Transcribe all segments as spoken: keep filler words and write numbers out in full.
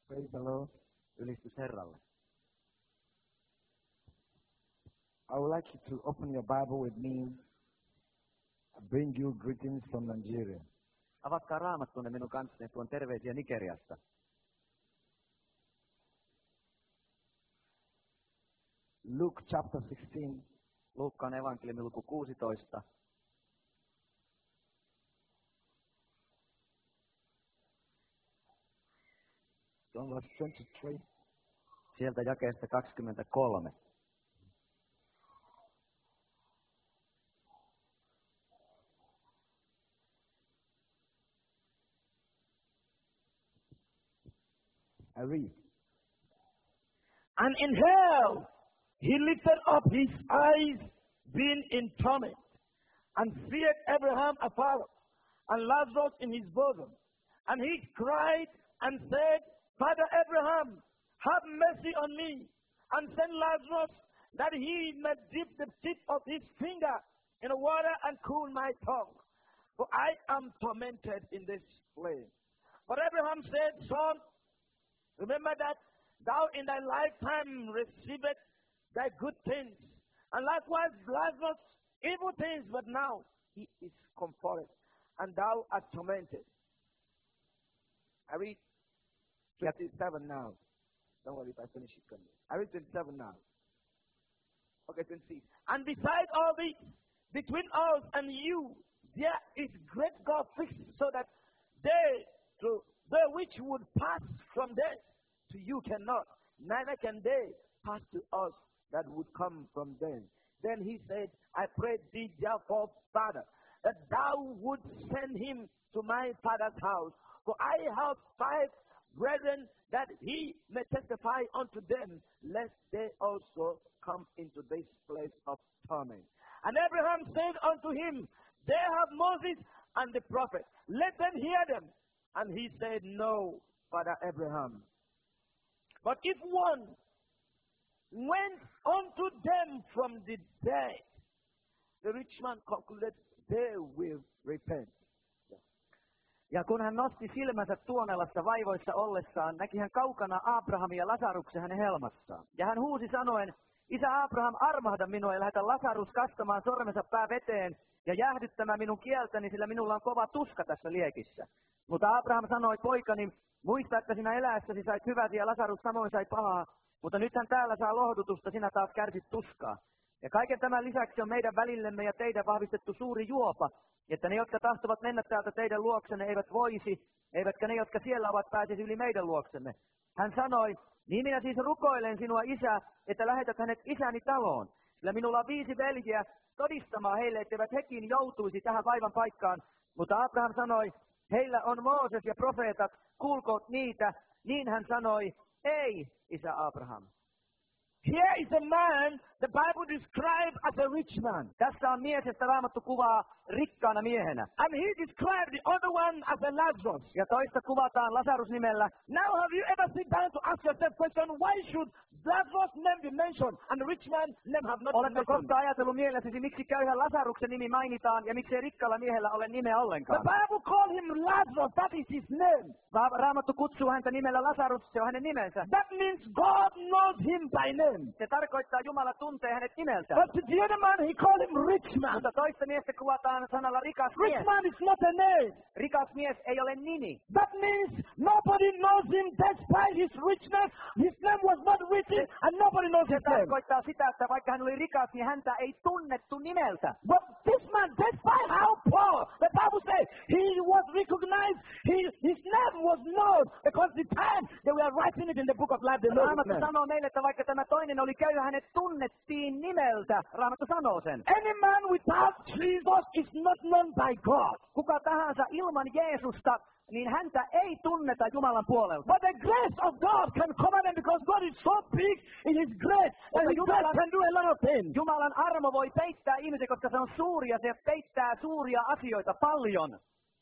Praise the Lord. Ylistys Herralle. I would like you to open your Bible with me. I bring you greetings from Nigeria. Avatkaa raamattunne minun kanssani, tuon terveisiä Nigeriasta. Luke chapter sixteen. Luukkaan evankeliumi luku kuusitoista. From verse twenty-three. Sieltä jakeesta kaksikymmentäkolme. I read. And in hell he lifted up his eyes, being in torment, and seeth Abraham afar, and Lazarus in his bosom. And he cried and said, Father Abraham, have mercy on me, and send Lazarus, that he may dip the tip of his finger in the water and cool my tongue, for I am tormented in this flame. But Abraham said, Son, remember that thou in thy lifetime receivest thy good things, and likewise Lazarus evil things, but now he is comforted, and thou art tormented. I read twenty-seven now. Don't worry if I finish it. I read twenty-seven now. Okay, twenty-six. And besides all this, between us and you, there is great gulf fixed, so that they, to they which would pass from there to you cannot, neither can they pass to us that would come from them. Then he said, I pray thee therefore, Father, that thou would send him to my father's house, for I have five brethren, that he may testify unto them, lest they also come into this place of torment. And Abraham said unto him, They have Moses and the prophet, let them hear them. And he said, No, Father Abraham. But if one went unto them from the dead, the rich man concluded, they will repent. Ja kun hän nosti silmänsä Tuonelassa vaivoissa ollessaan, näki hän kaukana Abrahamin ja Lasaruksen hänen helmassaan. Ja hän huusi sanoen, Isä Abraham, armahda minua ja lähetä Lasarus kastamaan sormensa pää veteen ja jäähdyttämään minun kieltäni, sillä minulla on kova tuska tässä liekissä. Mutta Abraham sanoi, poikani, muista, että sinä eläessäsi sait hyväsi ja Lasarus samoin sai pahaa, mutta nythän täällä saa lohdutusta, sinä taas kärsit tuskaa. Ja kaiken tämän lisäksi on meidän välillemme ja teidän vahvistettu suuri juopa, että ne, jotka tahtovat mennä täältä teidän luoksenne, eivät voisi, eivätkä ne, jotka siellä ovat, pääsisi yli meidän luoksemme. Hän sanoi, niin minä siis rukoilen sinua, Isä, että lähetät hänet isäni taloon, sillä minulla on viisi veljeä todistamaan heille, etteivät hekin joutuisi tähän vaivan paikkaan. Mutta Abraham sanoi, heillä on Mooses ja profeetat, kuulkoot niitä. Niin hän sanoi, ei, isä Abraham. Here is a man the Bible describes as a rich man. Tässä on mies, josta Raamattu kuvaa rikkaana miehenä. And he described the other one as a Lazarus. Ja toista kuvataan Lasarus nimellä. Now have you ever sit down to ask yourself question, why should Lazarus' name be mentioned and the rich man's name have not been mentioned? Oletko koskaan ajatellut mielessäsi, miksi köyhän Lasaruksen nimi mainitaan ja miksi ei rikkaalla miehellä ole nimeä ollenkaan? The Bible called him Lazarus, that is his name. Raamattu kutsuu häntä nimellä Lasarus, se on hänen nimensä. That means God knows him by name. Se tarkoittaa, Jumala tuntee hänet nimeltä. But to the other man, he called him rich man. Mutta toista miestä kuvataan sanalla rikas rich mies. Man is not a name. Rikas mies ei ole nimi. That means nobody knows him despite his richness. His name was not written and nobody knows his name. Se tarkoittaa sitä, että vaikka hän oli rikas, niin häntä ei tunnettu nimeltä. But this man, despite how poor, the Bible says he was recognized, he, his name was known, because the time they were writing it in the book of life, they know his name. Raamattu sanoo meille, että vaikka tämä toinen oli köyhä, hänet tunnettiin nimeltä. Raamattu sanoo sen. Any man without Jesus is not known by God. Kuka tahansa ilman Jeesusta, niin häntä ei tunneta Jumalan puolelta. But the grace of God can cover them because God is so big in his grace and his grace can do a lot of things. Jumalan armo voi peittää ihmisiä, koska se on suuri ja se peittää suuria asioita paljon.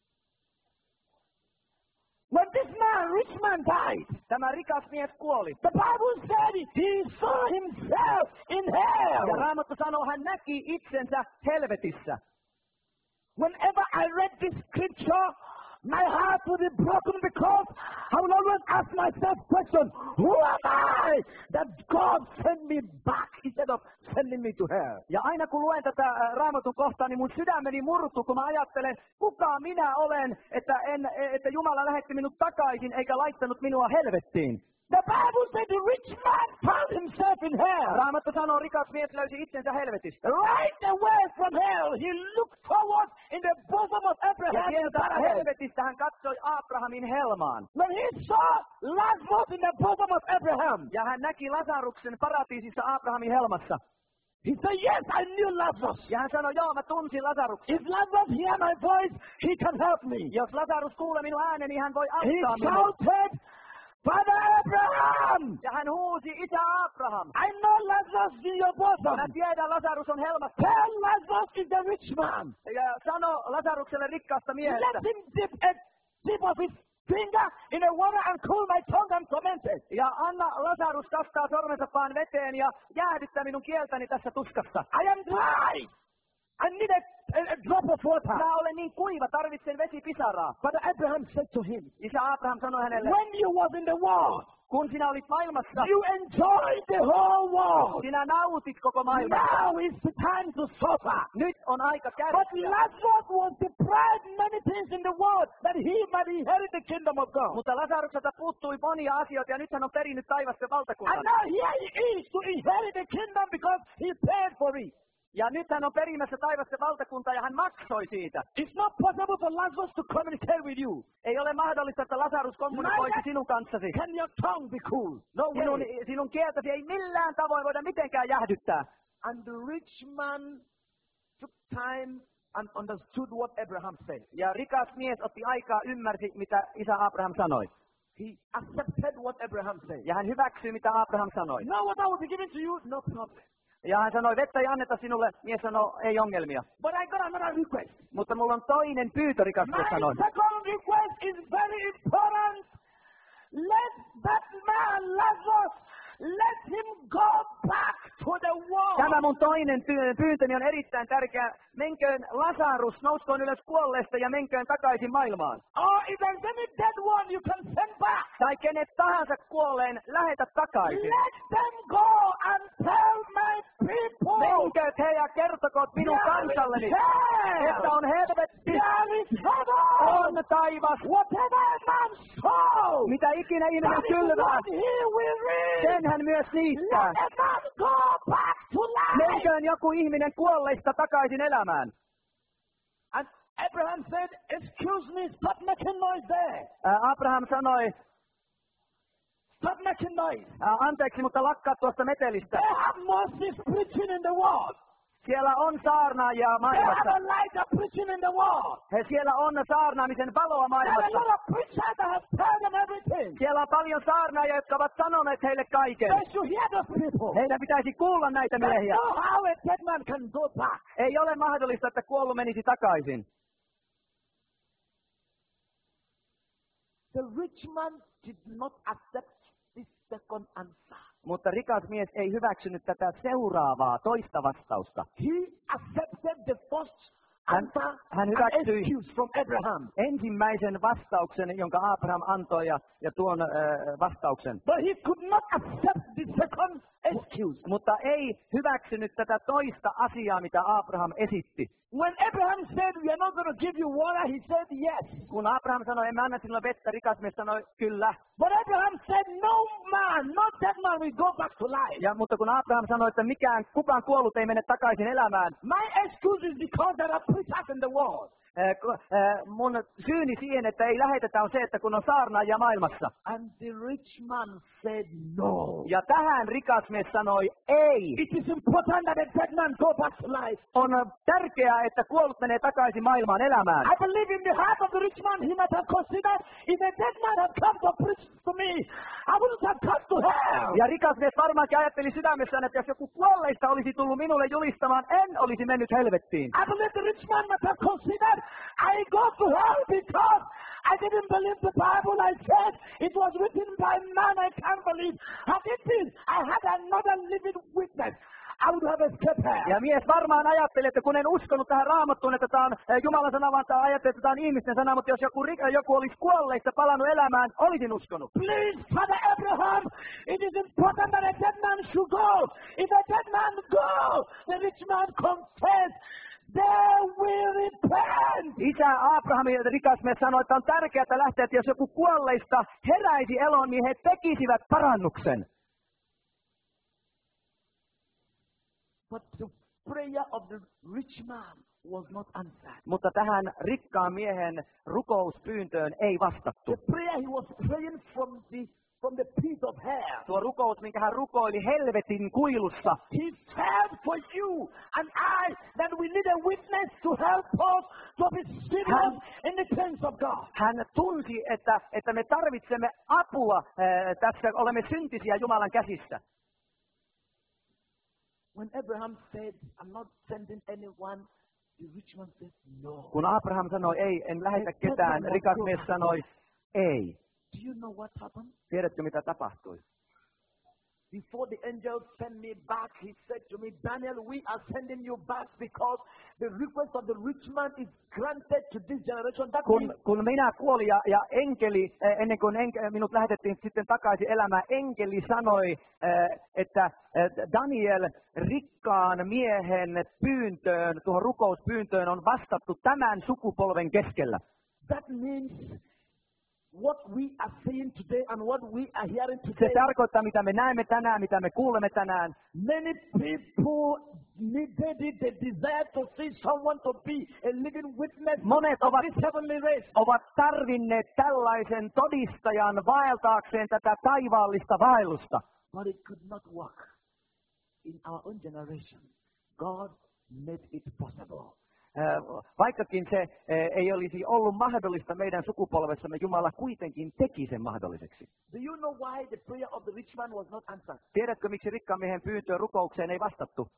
When this man, rich man, died, tämä rikas mies kuoli. The Bible said he saw himself in hell. Ja Raamattu sanoo, hän näki itsensä helvetissä. Whenever I read this scripture, my heart heart will be broken because I will always ask myself question, who am I that God sent me back instead of sending me to hell? Ja aina kun luen tätä ää, Raamatun kohtaa, niin mun sydämeni murtuu, kun mä ajattelen, kuka minä olen, että, en, että Jumala lähetti minut takaisin eikä laittanut minua helvettiin. The Bible said the rich man found himself in hell. Raamattu sanoo, rikas mies löysi itsensä helvetistä. Right away from hell, he looked forward in the bosom of Ja Abraham in sieltä paradise. helvetistä hän katsoi Abrahamin helmaan. When he saw Lazarus in the bosom of Abraham, Ja hän näki Lasaruksen paratiisissa Abrahamin helmassa. he said, yes, I knew Lazarus. Ja hän sanoi, joo, mä tunsin Lasaruksen. If Lazarus hear my voice, he can help me. Jos Lasarus kuulee minun ääneni, hän voi He auttaa minua. shouted, Father Abraham, Ja hän huusi, isä Abraham. I know Lazarus in your bosom. Mä tiedän, Lasarus on helmassa. Tell Lazarus is the rich man. Ja sano Lasarukselle rikkaasta miehestä. Let him dip a tip of his finger in the water and cool my tongue and tormented. Ja anna Lasarus kastaa sormensa paan veteen ja jäädyttää minun kieltäni tässä tuskassa. I am dry. I need a, a, a drop of water. Mä olen niin kuiva, tarvitsen vesipisaraa. But Abraham said to him, Isä Abraham sanoi hänelle, when you was in the world, kun sinä olit maailmassa, you enjoyed the whole world. sinä nautit koko maailmasta. Now is the time to suffer. Nyt on aika But kärsiä. Lazarus was deprived many things in the world that he might inherit the kingdom of God. Mutta Lasarukselta puuttui monia asioita ja nyt hän on perinyt taivasten And valtakunnan. now here he is to inherit the kingdom because he paid for it. Ja nyt hän on perimässä taivasten valtakuntaa ja hän maksoi siitä. It's not possible for Lazarus to communicate with you. Ei ole mahdollista, että Lasarus kommunikoisi sinun kanssasi. Can your tongue be cool? No Sinun, way. sinun kieltäsi ei millään tavoin voida mitenkään jäähdyttää. And the rich man took time and understood what Abraham said. Ja rikas mies otti aikaa, ymmärsi, mitä isä Abraham sanoi. He accepted what Abraham said. Ja hän hyväksyi, mitä Abraham sanoi. Now what I will be giving to you, no problem. Ja hän sanoi, vettä ei anneta sinulle. Mies sanoi, ei ongelmia. But I got another request. Mutta mulla on toinen pyytö, rikas mies My sanoi. second request is very important. Let that man, Lazarus, let him go back to the world. Tämä mun toinen py- pyyntöni on erittäin tärkeä. Menköön Lasarus, nouskoon ylös kuolleesta ja menköön takaisin maailmaan. Or if there's any dead one, you can send back. Tai kenet tahansa kuolleen, lähetä takaisin. Let them go and tell my people. Menkööt he ja kertokoot minun kansalleni, että on helvetti, There is heaven. on taivas. Whatever a man sows, Mitä ikinä ihminen that is kylvää, what he will reap. sen hän myös niittää. Let a man go back to life. Menköön joku ihminen kuolleista takaisin elämään. And Abraham said, excuse me, stop making noise there. Ää, Abraham sanoi, Stop making noise. ää, anteeksi, mutta lakkaa tuosta metelistä. They have Moses preaching in the world. Siellä on saarnaajia They have maailmassa. Elijah preaching in the world. He siellä on saarnaamisen valoa There are a maailmassa. lot of preachers that have told them everything. Siellä on paljon saarnaajia, jotka ovat sanoneet heille kaiken. They should hear those people. Heidän pitäisi kuulla näitä There's miehiä. no how a dead man can go back. Ei ole mahdollista, että kuollut menisi takaisin. The rich man did not accept this second answer. Mutta rikas mies ei hyväksynyt tätä seuraavaa toista vastausta. He accepted the first Hän, answer hän and hyväksyi excuse from Abraham. ensimmäisen vastauksen, jonka Abraham antoi ja, ja tuon äh, vastauksen. But he could not accept the second excuse. Mutta ei hyväksynyt tätä toista asiaa, mitä Abraham esitti. When Abraham said, we are not going to give you water, he said yes. Kun Abraham sanoi, en anna sinulle vettä, rikas mies sanoi, kyllä. But Abraham said, no man, not that man will go back to life. Ja, mutta kun Abraham sanoi, että mikään, kukaan kuollut ei mene takaisin elämään, My excuse is because there are preachers in the world. äh, ku- äh, mun syyni siihen, että ei lähetetä on se, että kun on saarnaajia maailmassa. And the rich man said no. Ja tähän rikas mies sanoi, ei. It is important that a dead man go back to life. On tärkeää, että kuollut menee takaisin maailmaan elämään. I believe in the heart of the rich man, he might have considered, if a dead man had come to preach to me, I wouldn't have come to hell. Ja rikas mies varmaankin ajatteli sydämessään, että jos joku kuolleista olisi tullut minulle julistamaan, en olisi mennyt helvettiin. I believe the rich man might have considered, I go to hell because I didn't believe the Bible. I said it was written by man. I can't believe. I did this. I had another living witness. I would have escaped Ja her. mies varmaan ajatteli, että kun en uskonut tähän Raamattuun, että tämä on eh, Jumalan sana, vaan tämä ajatteli, että tämä on ihmisten sana, mutta jos joku, ri- joku olisi kuolleista palannut elämään, olisin uskonut. Please, Father Abraham, it is important that a dead man should go. If a dead man go, the rich man confess, they will repent. Isä Abraham ja rikas mies sanoi, että on tärkeää lähteä, että jos joku kuolleista heräisi eloon, niin he tekisivät parannuksen. But the prayer of the rich man was not answered. Mutta tähän rikkaan miehen rukouspyyntöön ei vastattu. The prayer he was praying from the from the pit of hell. Tuo rukous, minkä hän rukoili helvetin kuilussa, He felt for you and I that we need a witness to help us to be serious in the things of God. hän tunsi, että, että me tarvitsemme apua ää, tässä, olemme syntisiä Jumalan käsissä. When Abraham said, I'm not sending anyone, the rich man said, no. Kun Abraham sanoi, ei, en lähetä ketään, rikas mies sanoi, ei. Do you know what happened? Tiedätkö, mitä tapahtui? Before the angel sent me back, he said to me, Daniel, we are sending you back because the request of the rich man is granted to this generation. That Kun, means kun minä kuolin ja, ja enkeli, eh, ennen kuin enke, minut lähetettiin sitten takaisin elämään, enkeli sanoi, eh, että eh, Daniel, rikkaan miehen pyyntöön, tuohon rukouspyyntöön on vastattu tämän sukupolven keskellä. that means what we are seeing today and what we are hearing Se today. tarkoittaa, mitä me näemme tänään, mitä me kuulemme tänään. Many people needed it, they desire to see someone to be a living witness Monet of ovat, this heavenly race. ovat tarvinneet tällaisen todistajan vaeltaakseen tätä taivaallista vaellusta. But it could not work. In our own generation, God made it possible. Äh, Vaikkakin se äh, ei olisi ollut mahdollista meidän sukupolvessamme, Jumala kuitenkin teki sen mahdolliseksi. Do you know why the prayer of the rich man was not answered? Tiedätkö, miksi rikkaan miehen pyyntöön rukoukseen ei vastattu?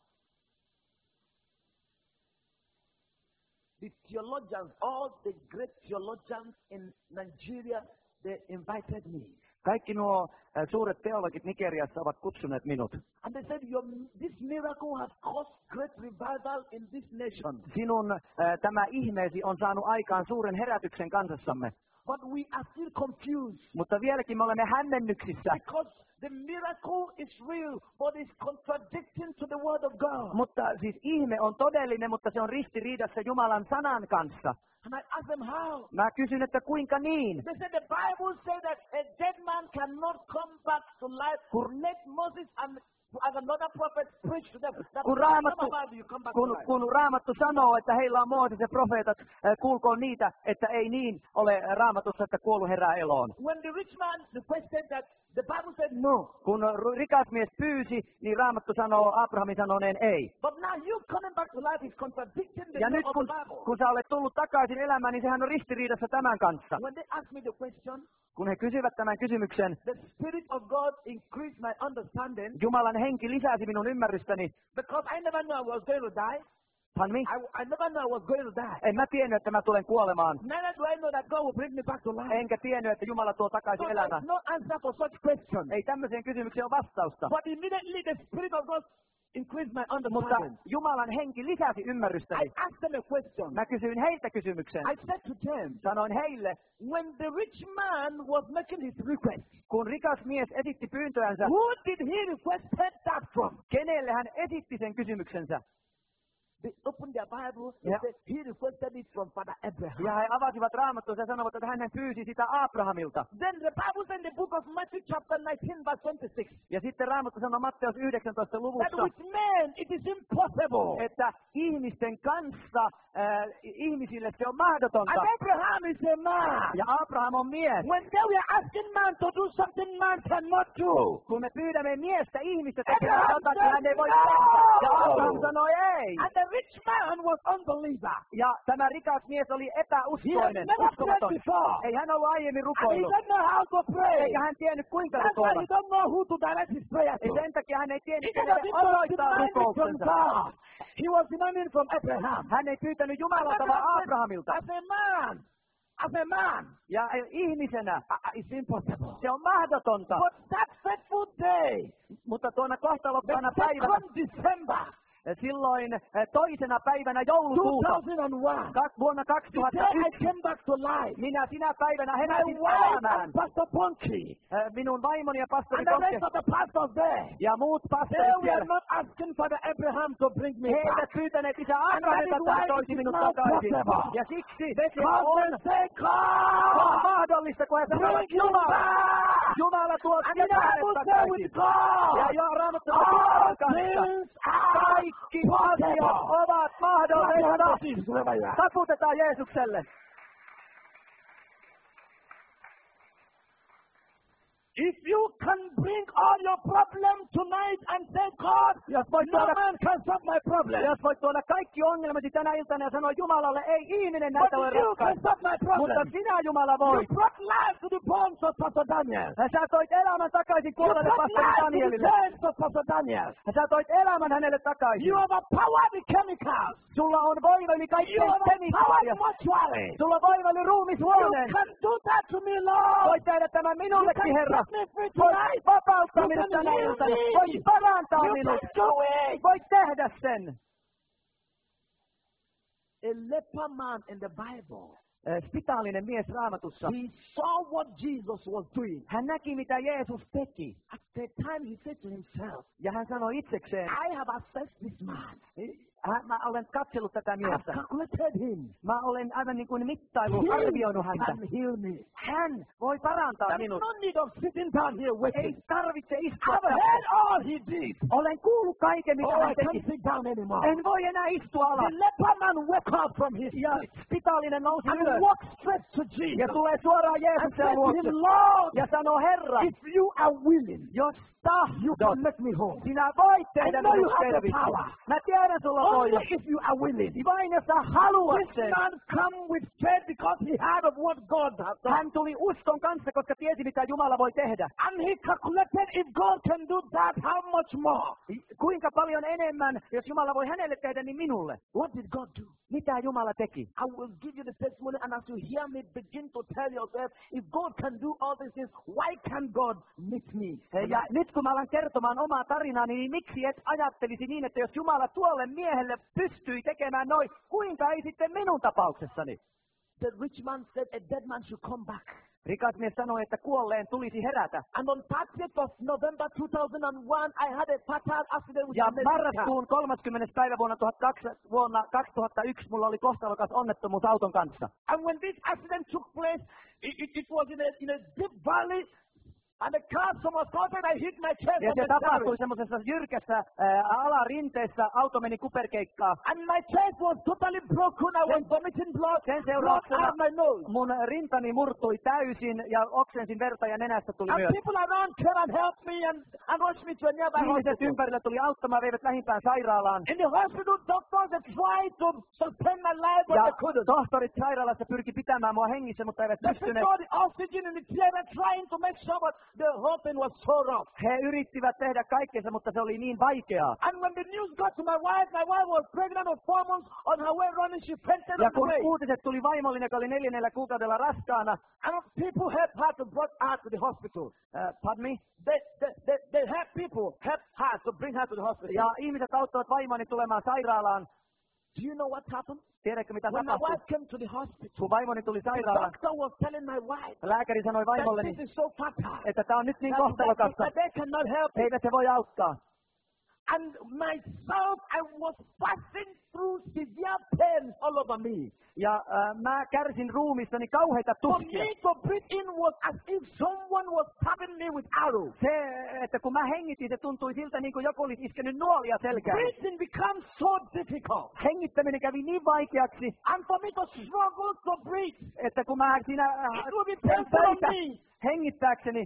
The theologians, all the great theologians in Nigeria, they invited me. Kaikki nuo äh, suuret teologit Nigeriassa ovat kutsuneet minut. And they said, Your, this miracle has caused great revival in this nation. Sinun äh, tämä ihmeesi on saanut aikaan suuren herätyksen kansassamme. But we are still confused Mutta vieläkin me olemme hämmennyksissä. because the miracle is real, but it's contradicting to the word of God. Mutta siis ihme on todellinen, mutta se on ristiriidassa Jumalan sanan kanssa. And I asked them how. Mä kysyn, että kuinka niin? They said the Bible said that a dead man cannot come back to life. Let Moses and, and another prophet preach to them. That Kun come raamattu, about you come back to kun, life. kun raamattu sanoo, että heillä on Mooses ja profeetat, äh, kuulkoon niitä, että ei niin ole raamatussa, että kuollut herää eloon. When the rich man requested that, the Bible said no. Kun ru- rikas mies pyysi, niin raamattu sanoo Abrahamin sanoneen ei. But now you coming back to life is contradicting the Ja law nyt of kun, the Bible. kun sä olet tullut takaisin elämään, niin sehän on ristiriidassa tämän kanssa. When they asked me the question, Kun he kysyvät tämän kysymyksen, the Spirit of God increased my understanding Jumalan henki lisäsi minun ymmärrystäni. because I never knew I was going to die. Pardon me? I, I never knew I was going to die. En mä tiennyt, että mä tulen kuolemaan. Neither do I know that God will bring me back to life. Enkä tiennyt, että Jumala tuo So takaisin there's elämään. no answer for such questions. Ei tämmöiseen kysymykseen ole vastausta. But immediately the Spirit of God increased my Mutta understanding. Jumalan henki lisäsi I ymmärrystäni. asked them a question. Mä kysyin heiltä kysymyksen. I said to them, Sanoin heille, when the rich man was making his request, kun rikas mies esitti pyyntöänsä, who did he requested that from? kenelle hän esitti sen kysymyksensä? They opened their Bible and Yeah. said he requested it from Father Abraham. Ja he avasivat raamattua ja sanovat, että hän pyysi sitä Abrahamilta. Then the Bible said in the book of Matthew chapter nineteen verse twenty-six Ja sitten raamattu sanoo Matteus yhdeksäntoista that luvussa, with men it is impossible. että ihmisten kanssa, äh, ihmisille se on mahdotonta. And Abraham is a man. Ja Abraham on mies. When they were asking man to do something man cannot do. Kun me pyydämme miestä ihmistä tekemään Abraham jotakin, said hän ei voi no. tehdä. Ja Abraham sanoi ei. And the rich man was unbeliever. Ja tämä rikas mies oli He had epäuskoinen, never prayed uskomaton. before. Ei hän ollut aiemmin And he rukoillut. didn't know how to pray. Eikä hän tiennyt kuinka That's why rukoilla. he don't know who to direct his prayer Ja to. sen takia hän ei tiennyt, Instead kenelle of him was osoittaa demanding from rukouksensa. God, he was demanding from Abraham. Hän ei pyytänyt Jumalalta, vaan Abrahamilta. As a man, as a man, Ja ihmisenä uh, uh, it's impossible. se on mahdotonta. But that fateful day, Mutta tuona the kohtalokkaana päivänä, second December, silloin eh, toisena päivänä joulukuuta two thousand one, ka- vuonna the day I kaksituhattayksi, came back to life, minä sinä päivänä my heräsin wife elämään. and Pastor Ponchi Eh, Minun vaimoni ja pastori and the Koske rest of the pastors there, ja muut they pastorit were siellä, not asking Father Abraham to bring me he eivät back. pyytäneet isä And that Abrahamilta, is että hän why toisi it is minut not takaisin. possible. Ja siksi se Because on, they say, se on God, mahdollista, kun he sanovat, bring you Jumala, back. Jumala tuo And the sinä hänet Bible says takaisin. with God, Ja jo Raamattu sanoo all Jumalan kanssa, things are kaikki asiat possible. ovat Clap your hands mahdollista. for Jesus, wherever you are. Taputetaan Jeesukselle. If you can bring all your problems tonight and say, God, Jos voit no tuoda, man can solve my problem. jos voit tuoda kaikki ongelmasi tänä iltana ja sanoa Jumalalle, ei ihminen But näitä voi you can ratkaista. solve my Mutta problem. sinä Jumala You voit. brought life to the bones of Pastor Daniel. Sä toit elämän takaisin You kuolleelle brought pastori life to the Danielille. bones of Pastor Daniel. Sä toit elämän hänelle takaisin. You overpower the chemicals. Sulla on voima yli You kaikkeen overpower kemikaalia. the mortuary. Sulla on voima yli You ruumishuoneen. can do that to me, Lord. Voit tehdä tämän You minullekin, can Herra. set me free Voit tonight. vapauttaa You minut can tänä heal iltana. me. Voit parantaa You minut. can do it. Voit tehdä sen. A leper man in the Bible, Eh, Spitaalinen mies Raamatussa. he saw what Jesus was doing. Hän näki, mitä Jeesus teki. At the time, he said to himself, Ja hän sanoi itsekseen, I have assessed this man. hän, mä olen katsellut tätä I have miestä. calculated him. Mä olen aivan niin kuin mittailu, He arvioinut häntä. can heal me. Hän voi parantaa There's minut. no need of sitting down here Ei waiting. tarvitse istua I've tässä. heard all he did. Olen kuullut kaiken, mitä Oh, hän I teki. can't sit down anymore. En voi enää istua The alas. leper man woke up from his Ja sleep spitaalinen nousi and ylös walked straight to ja Jesus tulee suoraan and Jeesuksen said to luokse him, Lord, ja sanoo, Herra, if you are willing, jos you tahdot, can make me whole. sinä voit I tehdä know you minut have the selviksi. power. Mä tiedän, sulla on Only voima. if you are willing. Vain jos sä haluat This sen. man come with faith because he heard of what God has done. Hän tuli uskon kanssa, koska tiesi, mitä Jumala voi tehdä. And he calculated if God can do that, how much more? Kuinka paljon enemmän, jos Jumala voi hänelle tehdä, niin minulle. What did God do? Mitä Jumala teki? I will give you the testimony, and as you hear me, begin to tell yourself, if God can do all these things, why can God meet me? Ja nyt kun mä alan kertomaan omaa tarinaani, niin miksi et ajattelisi niin, että jos Jumala tuolle miehelle pystyi tekemään noin, kuinka ei sitten minun tapauksessani? The rich man said a dead man should come back. Rikas mies sanoi, että kuolleen tulisi herätä. And on thirtieth of November two thousand one, I had a fatal accident with Ja a medical car. marraskuun kolmaskymmenes päivä vuonna, tuhatkaksi, vuonna kaksituhattayksi mulla oli kohtalokas onnettomuus auton kanssa. And when this accident took place, it, it, it was in a, in a deep valley, and the car was causing, I hit my chest Ja on se the tapahtui steering. semmoisessa jyrkässä ää, alarinteessä, auto meni kuperkeikkaa. And my chest was totally broken. I was vomiting blood, Sen blood seurauksena out my nose. mun rintani murtui täysin ja oksensin verta ja nenästä tuli And myös. people around came and helped me and, and rushed me to a nearby Ihmiset hospital. ympärillä tuli auttamaan, veivät lähimpään sairaalaan. In the hospital, doctors they tried to suspend my life, but Ja they couldn't. tohtorit sairaalassa pyrki pitämään mua hengissä, mutta eivät They pystyneet. put all the oxygen in the theater trying to make sure, but the whole thing was so rough. He yrittivät tehdä kaikkensa, mutta se oli niin vaikeaa. And when the news got to my wife, my wife was pregnant of four months on her way running, she fainted Ja on the kun way. uutiset tuli vaimollinen, joka oli neljännellä kuukaudella raskaana, And people helped her to bring her to the hospital. uh, pardon me, They, they, they, they helped people, helped her to bring her to the hospital. ja ihmiset auttoivat vaimoni tulemaan sairaalaan. Do you know what happened? Tiedätkö mitä When my tapahtui? wife came to the hospital, Kun vaimoni tuli the sairaalaan, doctor was telling my wife lääkäri sanoi that vaimolleni, this is so fatal. että tämä on nyt niin That, that, kohtalokasta, that they cannot help it. eivät se voi auttaa. And myself, I was passing through severe pain all over me. Ja äh, mä kärsin ruumissani kauheita For tuskia. me to breathe in was as if someone was stabbing me with arrows. Se, että kun mä hengitin, se tuntui siltä niin kuin joku olisi iskenyt nuolia selkään. Breathing becomes so difficult. Hengittäminen kävi niin vaikeaksi, And for me to struggle to breathe, että kun mä siinä it would be äh, painful on töitä me. hengittääkseni,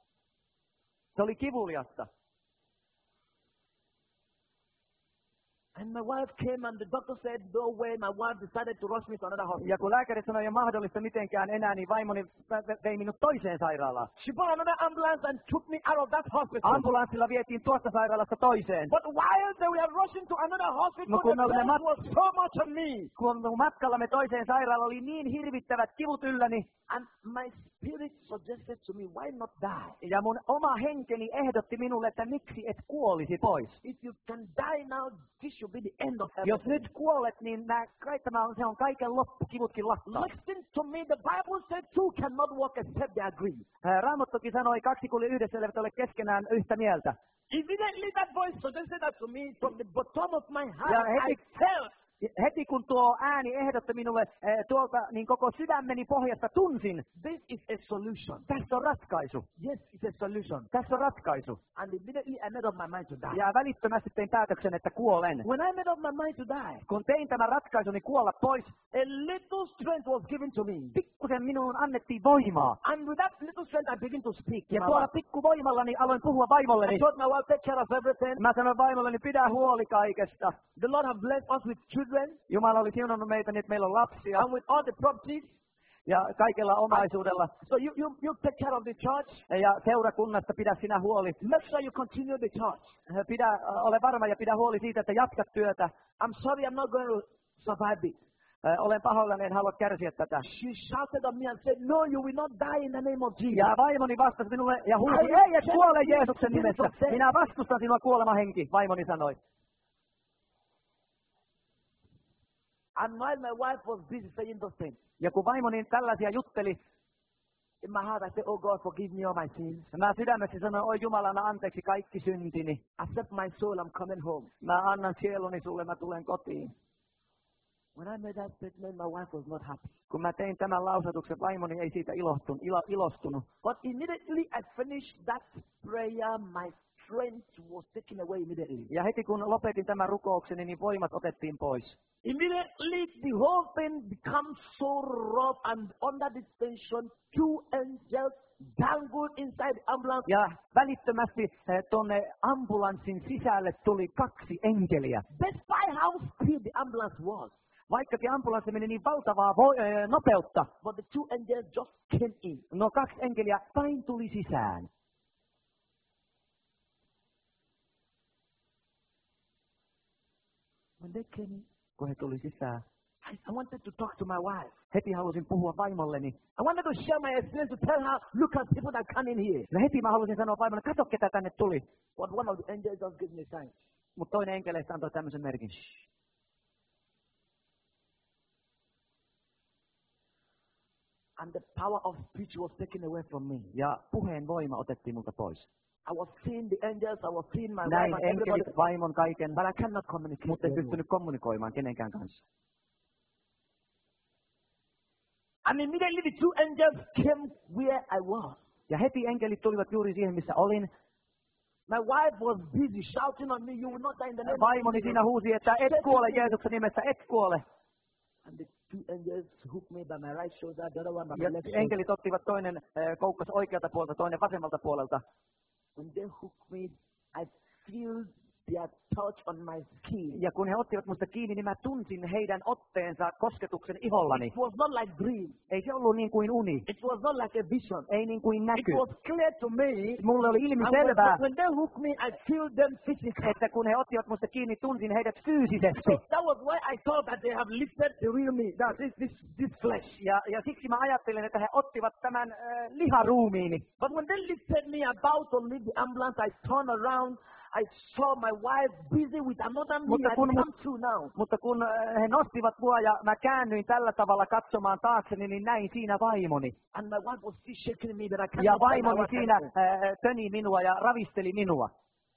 se oli kivuliasta. And my wife came and the doctor said, no way, my wife decided to rush me to another hospital. Ja kun lääkäri sanoi, ei ole mahdollista mitenkään enää, niin vaimoni vä- vei minut toiseen sairaalaan. She brought another ambulance and took me out of that hospital. Ambulanssilla vietiin tuosta sairaalasta toiseen. But while they were rushing to another hospital, No, kun the me olimme pain mat- was so much on me. Kun matkallamme toiseen sairaalaan oli niin hirvittävät kivut ylläni, And my spirit suggested to me, why not die? ja mun oma henkeni ehdotti minulle, että miksi et kuolisi pois. If you can die now, this should be the end of Jos everything. nyt kuolet, niin nää, kai tämä on, se on kaiken loppu, kivutkin lakkaa. Listen to me, the Bible said two cannot walk except they agree. Ää, Raamattokin sanoi, kaksi kulje yhdessä, eivät ole keskenään yhtä mieltä. Immediately that voice suggested that to me from the bottom of my heart. Ja I heti, felt heti kun tuo ääni ehdotti minulle ää, tuolta, niin koko sydämeni pohjasta tunsin, this is a solution. tässä on ratkaisu. Yes, it's a solution. Tässä on ratkaisu. And immediately I made up my mind to die. Ja välittömästi tein päätöksen, että kuolen. When I made up my mind to die, Kun tein tämän ratkaisuni kuolla pois, a little strength was given to me. pikkusen minuun annettiin voimaa. And with that little strength, I began to speak. to Ja my tuolla wife. pikkuvoimallani aloin puhua I vaimolleni. told my wife, take care of everything. Mä sanoin vaimolleni, pidä huoli kaikesta. The Lord have blessed us with children Jumala oli siunannut meitä niin, että meillä on lapsia and with all the properties. ja kaikella omaisuudella. So you, you, you take care of the church. Ja seurakunnasta pidä sinä huoli. Make sure you continue the church. Pidä, ole varma ja pidä huoli siitä, että jatkat työtä. I'm sorry, I'm not going to survive it. Ö, Olen pahoillani, en halua kärsiä tätä. She shouted at me and said, no, you will not die in the name of Jesus. Ja vaimoni vastasi minulle ja huusi, I ei, et reject kuole the Jeesuksen spirit nimessä. of death. Minä vastustan sinua kuolemahenki, vaimoni sanoi. And while my wife was busy saying those things, Ja kun vaimoni tällaisia jutteli, in my heart I said, oh God, forgive me all my sins. mä sydämeksi sanoin, oi Jumalana, anteeksi kaikki syntini. Accept my soul, I'm coming home. Mä annan sieluni sulle, mä tulen kotiin. When I made that statement, my wife was not happy. Kun mä tein tämän lausatuksen, vaimoni ei siitä ilostun, ilo, ilostunut. But immediately I finished that prayer, my strength was taken away immediately. Ja heti kun lopetin tämän rukoukseni, niin voimat otettiin pois. Immediately the whole thing becomes so rough, and under this tension, two angels dangled inside the ambulance. Ja välittömästi eh, tuonne ambulanssin sisälle tuli kaksi enkeliä. Despite how speed the ambulance was, Vaikkakin ambulanssi meni niin valtavaa vo- eh, nopeutta, but the two angels just came in. no kaksi enkeliä vain tuli sisään. When they came in, Kun he tuli sisään, I, I wanted to talk to my wife. heti halusin puhua vaimolleni. I wanted to share my experience to tell her, look at people that come in here. Ja heti mä halusin sanoa vaimolle, kato ketä tänne tuli. But one of the angels just gave me a sign. Mutta toinen enkeleistä antoi tämmöisen merkin. Shh. And the power of speech was taken away from me. Ja puheen voima otettiin multa pois. I was seeing the angels, I was seeing my Näin wife and everybody, enkelit, vaimon, kaiken, but I cannot communicate. mutta en with anyone. pystynyt kommunikoimaan kenenkään kanssa. And immediately the two angels came where I was. Ja heti enkelit tulivat juuri siihen, missä olin. My wife was busy shouting on me, you will not die in the name of Vaimoni Jesus. siinä huusi, että et kuole Jeesuksen nimessä, et kuole. And the two angels hooked me by my right shoulder, the other one by Ja my left shoulder. enkelit ottivat toinen äh, koukkas oikealta puolelta, toinen vasemmalta puolelta. When they hooked me, I feel their touch on my skin. Ja kun he ottivat musta kiinni, niin mä tunsin heidän otteensa, kosketuksen ihollani. It was not like dream. Ei se ollut niin kuin uni, It was not like a vision. ei niin kuin It näky. was clear to me. Mulle oli And when, ilmiselvää, when they hooked me, I feel them physically. että kun he ottivat musta kiinni, tunsin heidät fyysisesti. So that was why I thought that they have lifted the real me. That is this, this flesh. Ja, ja siksi mä ajattelin, että he ottivat tämän äh, liharuumiini. But when they lifted me about to leave the ambulance, I turned around. I saw my wife busy with another me. Mutta I kun, come through now. mutta kun äh, he nostivat mua ja mä käännyin tällä tavalla katsomaan taakseni, niin näin siinä vaimoni. And my wife was still shaking me, but I can't Ja tell her vaimoni what siinä happened. äh, töni minua ja ravisteli minua.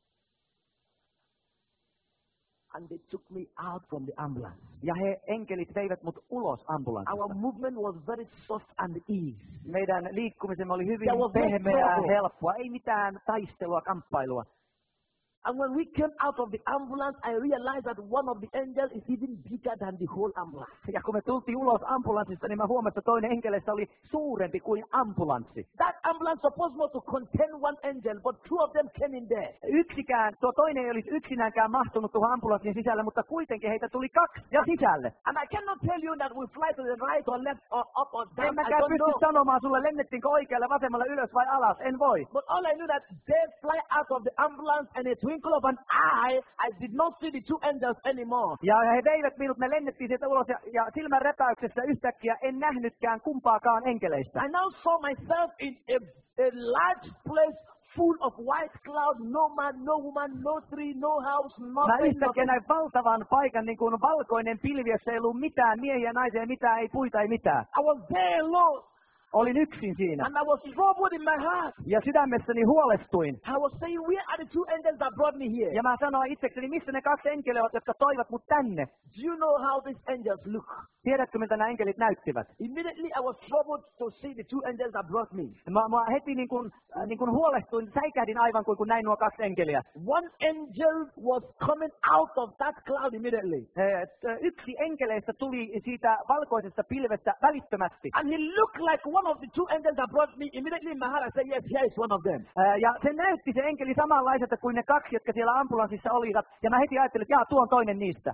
And they took me out from the ambulance. Ja he enkelit veivät mut ulos ambulanssista. Our movement was very soft and easy. Meidän liikkumisemme oli hyvin There was no pehmeää, trouble. helppoa, ei mitään taistelua, kamppailua. And when we came out of the ambulance, I realized that one of the angels is even bigger than the whole ambulance. Ja kun me tultiin ulos ambulanssista, niin mä huomasin, että toinen enkeleistä oli suurempi kuin ambulanssi. That ambulance supposed not to contain one angel, but two of them came in there. Yksikään, tuo toinen ei olisi yksinäänkään mahtunut tuohon ambulanssin sisälle, mutta kuitenkin heitä tuli kaksi ja sisälle. And I cannot tell you that we fly to the right or left or up or down. En I mäkään don't pysty know. sanomaan sulle, lennettiinkö oikealle, vasemmalle, ylös vai alas. En voi. But all I knew that they fly out of the ambulance and a twinkle of an eye, I did not see the two angels anymore. Ja he veivät minut, me lennettiin sieltä ulos ja, ja silmän repäyksessä yhtäkkiä en nähnytkään kumpaakaan enkeleistä. I now saw myself in a, a large place full of white cloud, no man, no woman, no tree, no house, Mä nothing. yhtäkkiä nothing. näin valtavan paikan, niin kuin valkoinen pilvi, jossa ei ollut mitään miehiä, naisia, mitään, ei puita, ei mitään. I was there alone Olin yksin siinä. and I was troubled in my heart. Ja sydämessäni huolestuin. I was saying, where are the two angels that brought me here? Ja mä sanoin itsekseni, missä ne kaksi enkeliä ovat, jotka toivat mut tänne. Do you know how these angels look? Tiedätkö, miltä nämä enkelit näyttivät? Immediately I was troubled to see the two angels that brought me. Mä, mä heti niin kuin, äh, niin kuin huolestuin, säikähdin aivan kuin kun näin nuo kaksi enkeliä. One angel was coming out of that cloud immediately. Äh, t- Yksi enkeleistä tuli siitä valkoisesta pilvestä välittömästi. And he looked like one of the two angels that brought me. Immediately in my heart I said, yes, here is one of them. Äh, Ja se näytti se enkeli samanlaiselta kuin ne kaksi, jotka siellä ambulanssissa olivat. Ja mä heti ajattelin, että jaa, tuo on toinen niistä.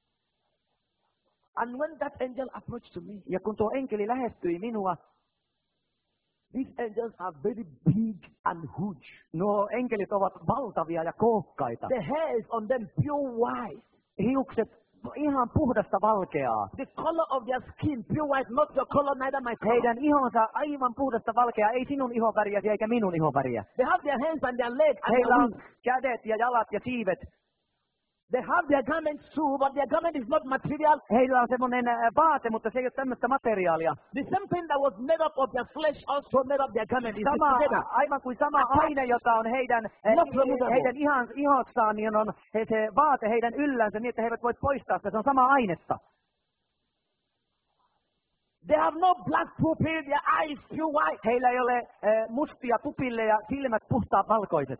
And when that angel approached to me, Ja kun tuo enkeli lähestyi minua, these angels are very big and huge. nuo enkelit ovat valtavia ja kookkaita. The hair is on them pure white. Hiukset ihan puhdasta valkeaa. The color of their skin pure white, not your color, neither my color. Heidän ihonsa aivan puhdasta valkeaa, ei sinun ihonväriäsi eikä minun ihonväriä. They have their hands and their legs and Heillä their on wings. kädet ja jalat ja siivet. They have their garments too, but their garment is not material. Heillä on semmoinen äh, vaate, mutta se ei ole tämmöistä materiaalia. The same thing that was made up of their flesh also made up their garment. It's Sama, together. aivan kuin sama aine, jota on heidän, äh, Not removable. heidän ihan ihossaan, niin on he, se vaate heidän yllänsä niin, että he eivät voi poistaa sitä. Se on sama ainetta. They have no black pupil, their eyes pure white. Heillä ei ole äh, mustia pupilleja, silmät puhtaat valkoiset.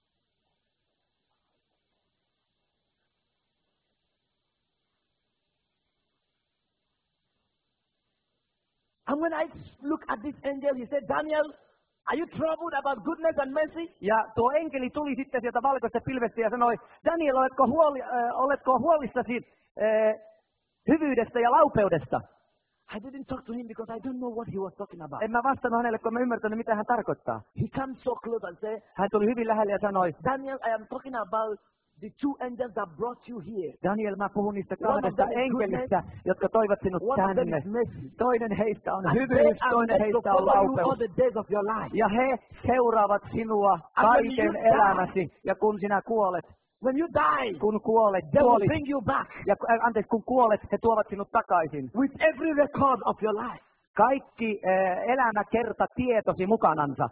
And when I look at this angel, he said, Daniel, are you troubled about goodness and mercy? Ja tuo enkeli tuli sitten sieltä valkoisesta pilvestä ja sanoi, Daniel, oletko, huoli, äh, oletko huolissasi äh, hyvyydestä ja laupeudesta? I didn't talk to him because I don't know what he was talking about. En mä vastannut hänelle, kun mä ymmärtänyt, mitä hän tarkoittaa. He came so close and said, Hän tuli hyvin lähelle ja sanoi, Daniel, I am talking about the two angels that brought you here. Daniel, mä puhun niistä One of kahdesta them is enkelistä, jotka toivat sinut One of them tänne. is mercy. Toinen heistä on And they hyvyys, are toinen meant to heistä on follow you all laupeus. the days of your life. Ja he seuraavat sinua And when kaiken you die- elämäsi. Ja kun sinä kuolet, When you die, kun kuolet, they will kuolit, bring you back ja äh, anteeksi, kun kuolet, he tuovat sinut takaisin. with every record of your life. Kaikki äh, elämäkerta tietosi mukanansa.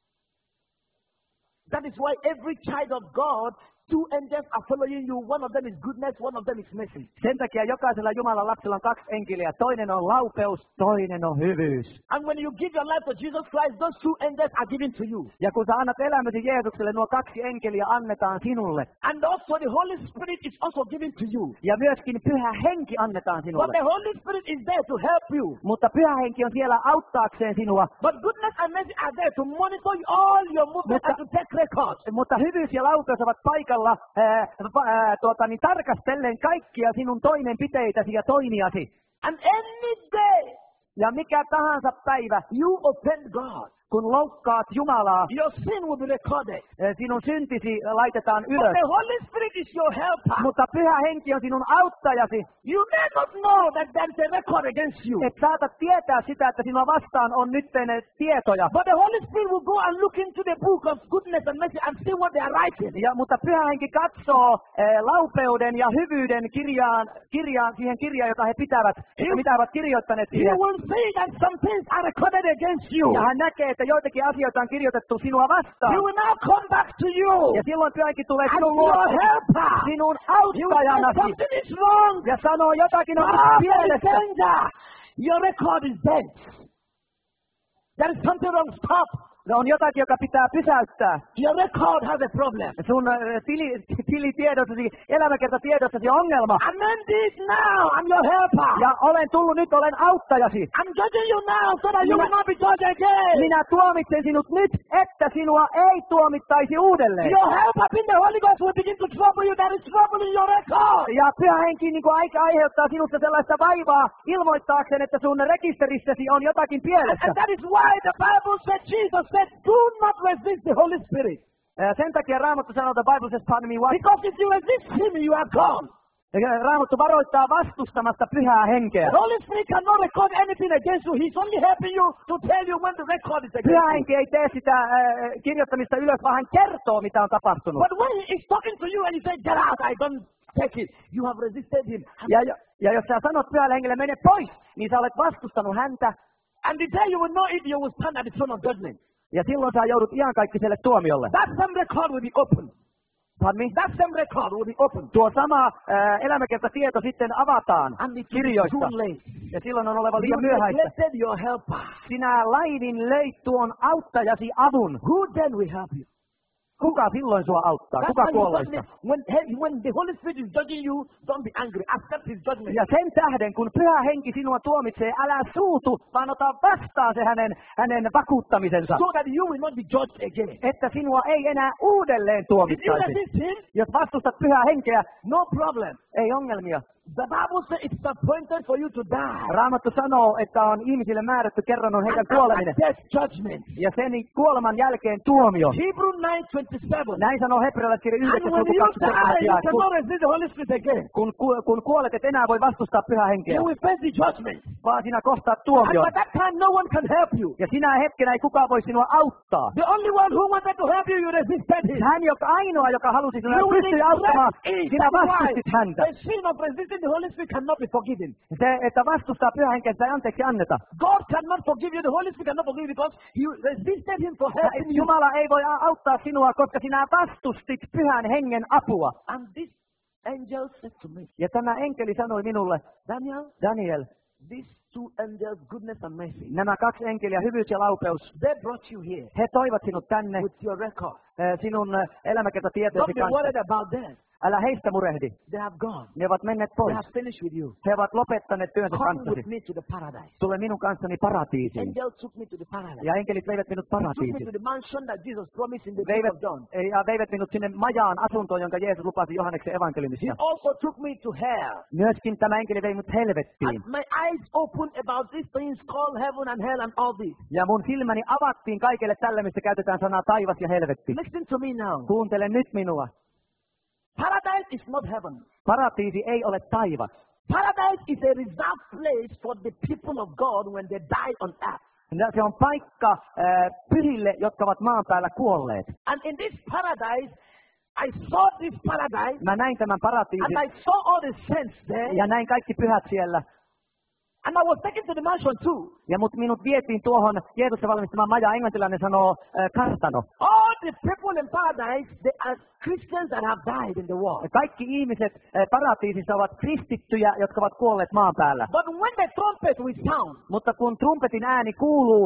That is why every child of God, two angels are following you. One of them is goodness, one of them is mercy. Sen takia jokaisella Jumalan lapsella on kaksi enkeliä. Toinen on laupeus, toinen on hyvyys. And when you give your life to Jesus Christ, those two angels are given to you. Ja kun sä annat elämäsi Jeesukselle, nuo kaksi enkeliä annetaan sinulle. And also the Holy Spirit is also given to you. Ja myöskin pyhä henki annetaan But sinulle. the Holy Spirit is there to help you. Mutta pyhä henki on siellä auttaakseen sinua. But goodness and mercy are there to monitor all your movements and to take records. Mutta hyvyys ja laupeus ovat paikalla ää, va- ää, tuota, niin tarkastellen kaikkia sinun toimenpiteitäsi ja toimiasi. And any day Ja mikä tahansa päivä, you offend God, kun loukkaat Jumalaa, your sin will be recorded. ää, sinun syntisi laitetaan But ylös. the Holy Spirit is your helper. Mutta pyhä henki on sinun auttajasi. You may not know that there is a record against you. Et saata tietää sitä, että sinua vastaan on nyt ne tietoja. But the Holy Spirit will go and look into the book of goodness and mercy and see what they are writing. Ja, mutta pyhä henki katsoo eh, laupeuden ja hyvyyden kirjaan, kirjaan, siihen kirjaan, jota he pitävät, että mitä he ovat kirjoittaneet He siihen. will see that some things are recorded against you. Ja hän näkee, että joitakin asioita on kirjoitettu sinua vastaan. He will now come back to you Ja silloin pyhä henki tulee as sinun your luokse, helper. sinun He will say auttajanasi. something is wrong. Ja sanoo jotakin on Ah, there is pielessä. danger. Your record is dead. There is something wrong. Stop. No on jotakin, joka pitää pysäyttää. Your record has a problem. Sun äh, tili, tilitiedossasi, elämäkertatiedossasi on ongelma. I'm in this now. I'm your helper. Ja olen tullut nyt, olen auttajasi. I'm judging you now so that you Minä- will not be judged again. Minä tuomitsen sinut nyt, että sinua ei tuomittaisi uudelleen. Your helper in the Holy Ghost will begin to trouble you. That is troubling your record. Ja Pyhä Henki niin kuin aika aiheuttaa sinusta sellaista vaivaa ilmoittaakseen, että sun rekisterissäsi on jotakin pielessä. And that is why the Bible said, Jesus said, do not resist the Holy Spirit. Ja sen takia Raamattu sanoo, the Bible says, pardon me, what? Because if you resist him, you are gone. Ja Raamattu varoittaa vastustamasta Pyhää Henkeä. The Holy Spirit cannot record anything against you. He's only helping you to tell you when the record is Pyhä against you. Henki ei tee sitä äh, kirjoittamista ylös, vaan hän kertoo, mitä on tapahtunut. But when he is talking to you and you say, get out, I don't take it, you have resisted him. Ja, ja jos sä sanot Pyhälle Hengelle, mene pois, niin sä olet vastustanut häntä. And the day you will know it, you will stand at the throne of judgment. Ja silloin sä joudut iankaikkiselle tuomiolle. That same record will be open. Pardon me? That same record will be open. Tuo sama äh, elämäkertatieto sitten avataan And it will be kirjoista. too late. Ja silloin on oleva You liian myöhäistä. neglected your helper. Sinä laidin löit tuon auttajasi avun. Who then will help you? Kuka silloin sua auttaa? That's Kuka why you kuolleista? suddenly- when, he- when the Holy Spirit is judging you, don't be angry. Accept his judgment. Ja sen tähden, kun Pyhä Henki sinua tuomitsee, älä suutu, vaan ota vastaan se hänen, hänen vakuuttamisensa. So that you will not be judged again. Että sinua ei enää uudelleen If you tuomittaisi. resist him, Jos vastustat Pyhää Henkeä, no problem. ei ongelmia. The Bible says it's appointed for you to die. Raamattu sanoo, että on ihmisille määrätty kerran on heidän And kuoleminen. death judgment. Ja sen kuoleman jälkeen tuomio. Hebrew nine twenty-seven. Näin sanoo hebrealaiskirja And yhdeksän when luku you die, kaksikymmentäseitsemän you jae. Kun, cannot resist the Holy Spirit again. kun, ku- kun kuolet, et enää voi vastustaa Pyhää Henkeä, You will face the judgment. vaan sinä kohtaat And tuomion. by that time, no one can help you. Ja sinä hetkenä ei kukaan voi sinua auttaa. The only one who wanted to help you, you resisted him. Hän, joka ainoa, joka halusi sinua You will pystyi auttamaan, regret it. sinä That's why vastustit häntä. the sin of resisting the Holy Spirit cannot be forgiven. Se, että vastustaa Pyhän Henkeä, sitä ei anteeksi anneta. God cannot forgive you. The Holy Spirit cannot forgive you because you resisted him for helping you. Jumala ei voi a- auttaa sinua, koska sinä vastustit Pyhän Hengen apua. And this angel said to me, Ja tämä enkeli sanoi minulle, Daniel, Daniel, these two angels, goodness and mercy, nämä kaksi enkeliä, hyvyys ja laupeus, they brought you here he toivat sinut tänne with your record. eh, sinun eh, elämäkertatietoisi Don't be kanssa. worried about them. Älä heistä murehdi. They have gone. Ne ovat menneet They pois. have finished with you. He ovat lopettaneet työnsä Come kanssasi. with me to the paradise. Tule minun kanssani paratiisiin. Angel took me to the paradise. Ja enkelit veivät minut He took me paratiisiin. to the mansion that Jesus promised in the book Veivät, of John. ja veivät minut sinne majaan asuntoon, jonka Jeesus lupasi Johanneksen He evankeliumissa. also took me to hell. Myöskin tämä enkeli vei minut helvettiin. And my eyes opened about these things called heaven and hell and all this. Ja mun silmäni avattiin kaikelle tälle, missä käytetään sanaa taivas ja helvetti. Listen to me now. Kuuntele nyt minua. Paradise is not heaven. Paratiisi ei ole taivas. Paradise is a reserved place for the people of God when they die on earth. Ja se on paikka äh, pyhille, jotka ovat maan päällä kuolleet. And in this paradise, I saw this paradise Mä näin tämän and paratiisin I saw all the saints there. ja näin kaikki pyhät siellä. And I was taken to the mansion too. Ja mut minut vietiin tuohon Jeesuksen valmistamaan majaan, englantilainen sanoo äh, kartano. All the people in paradise, they are Christians that have died in the war. Kaikki ihmiset äh, paratiisissa ovat kristittyjä, jotka ovat kuolleet maan päällä. But when the trumpet will sound, Mutta kun trumpetin ääni kuuluu,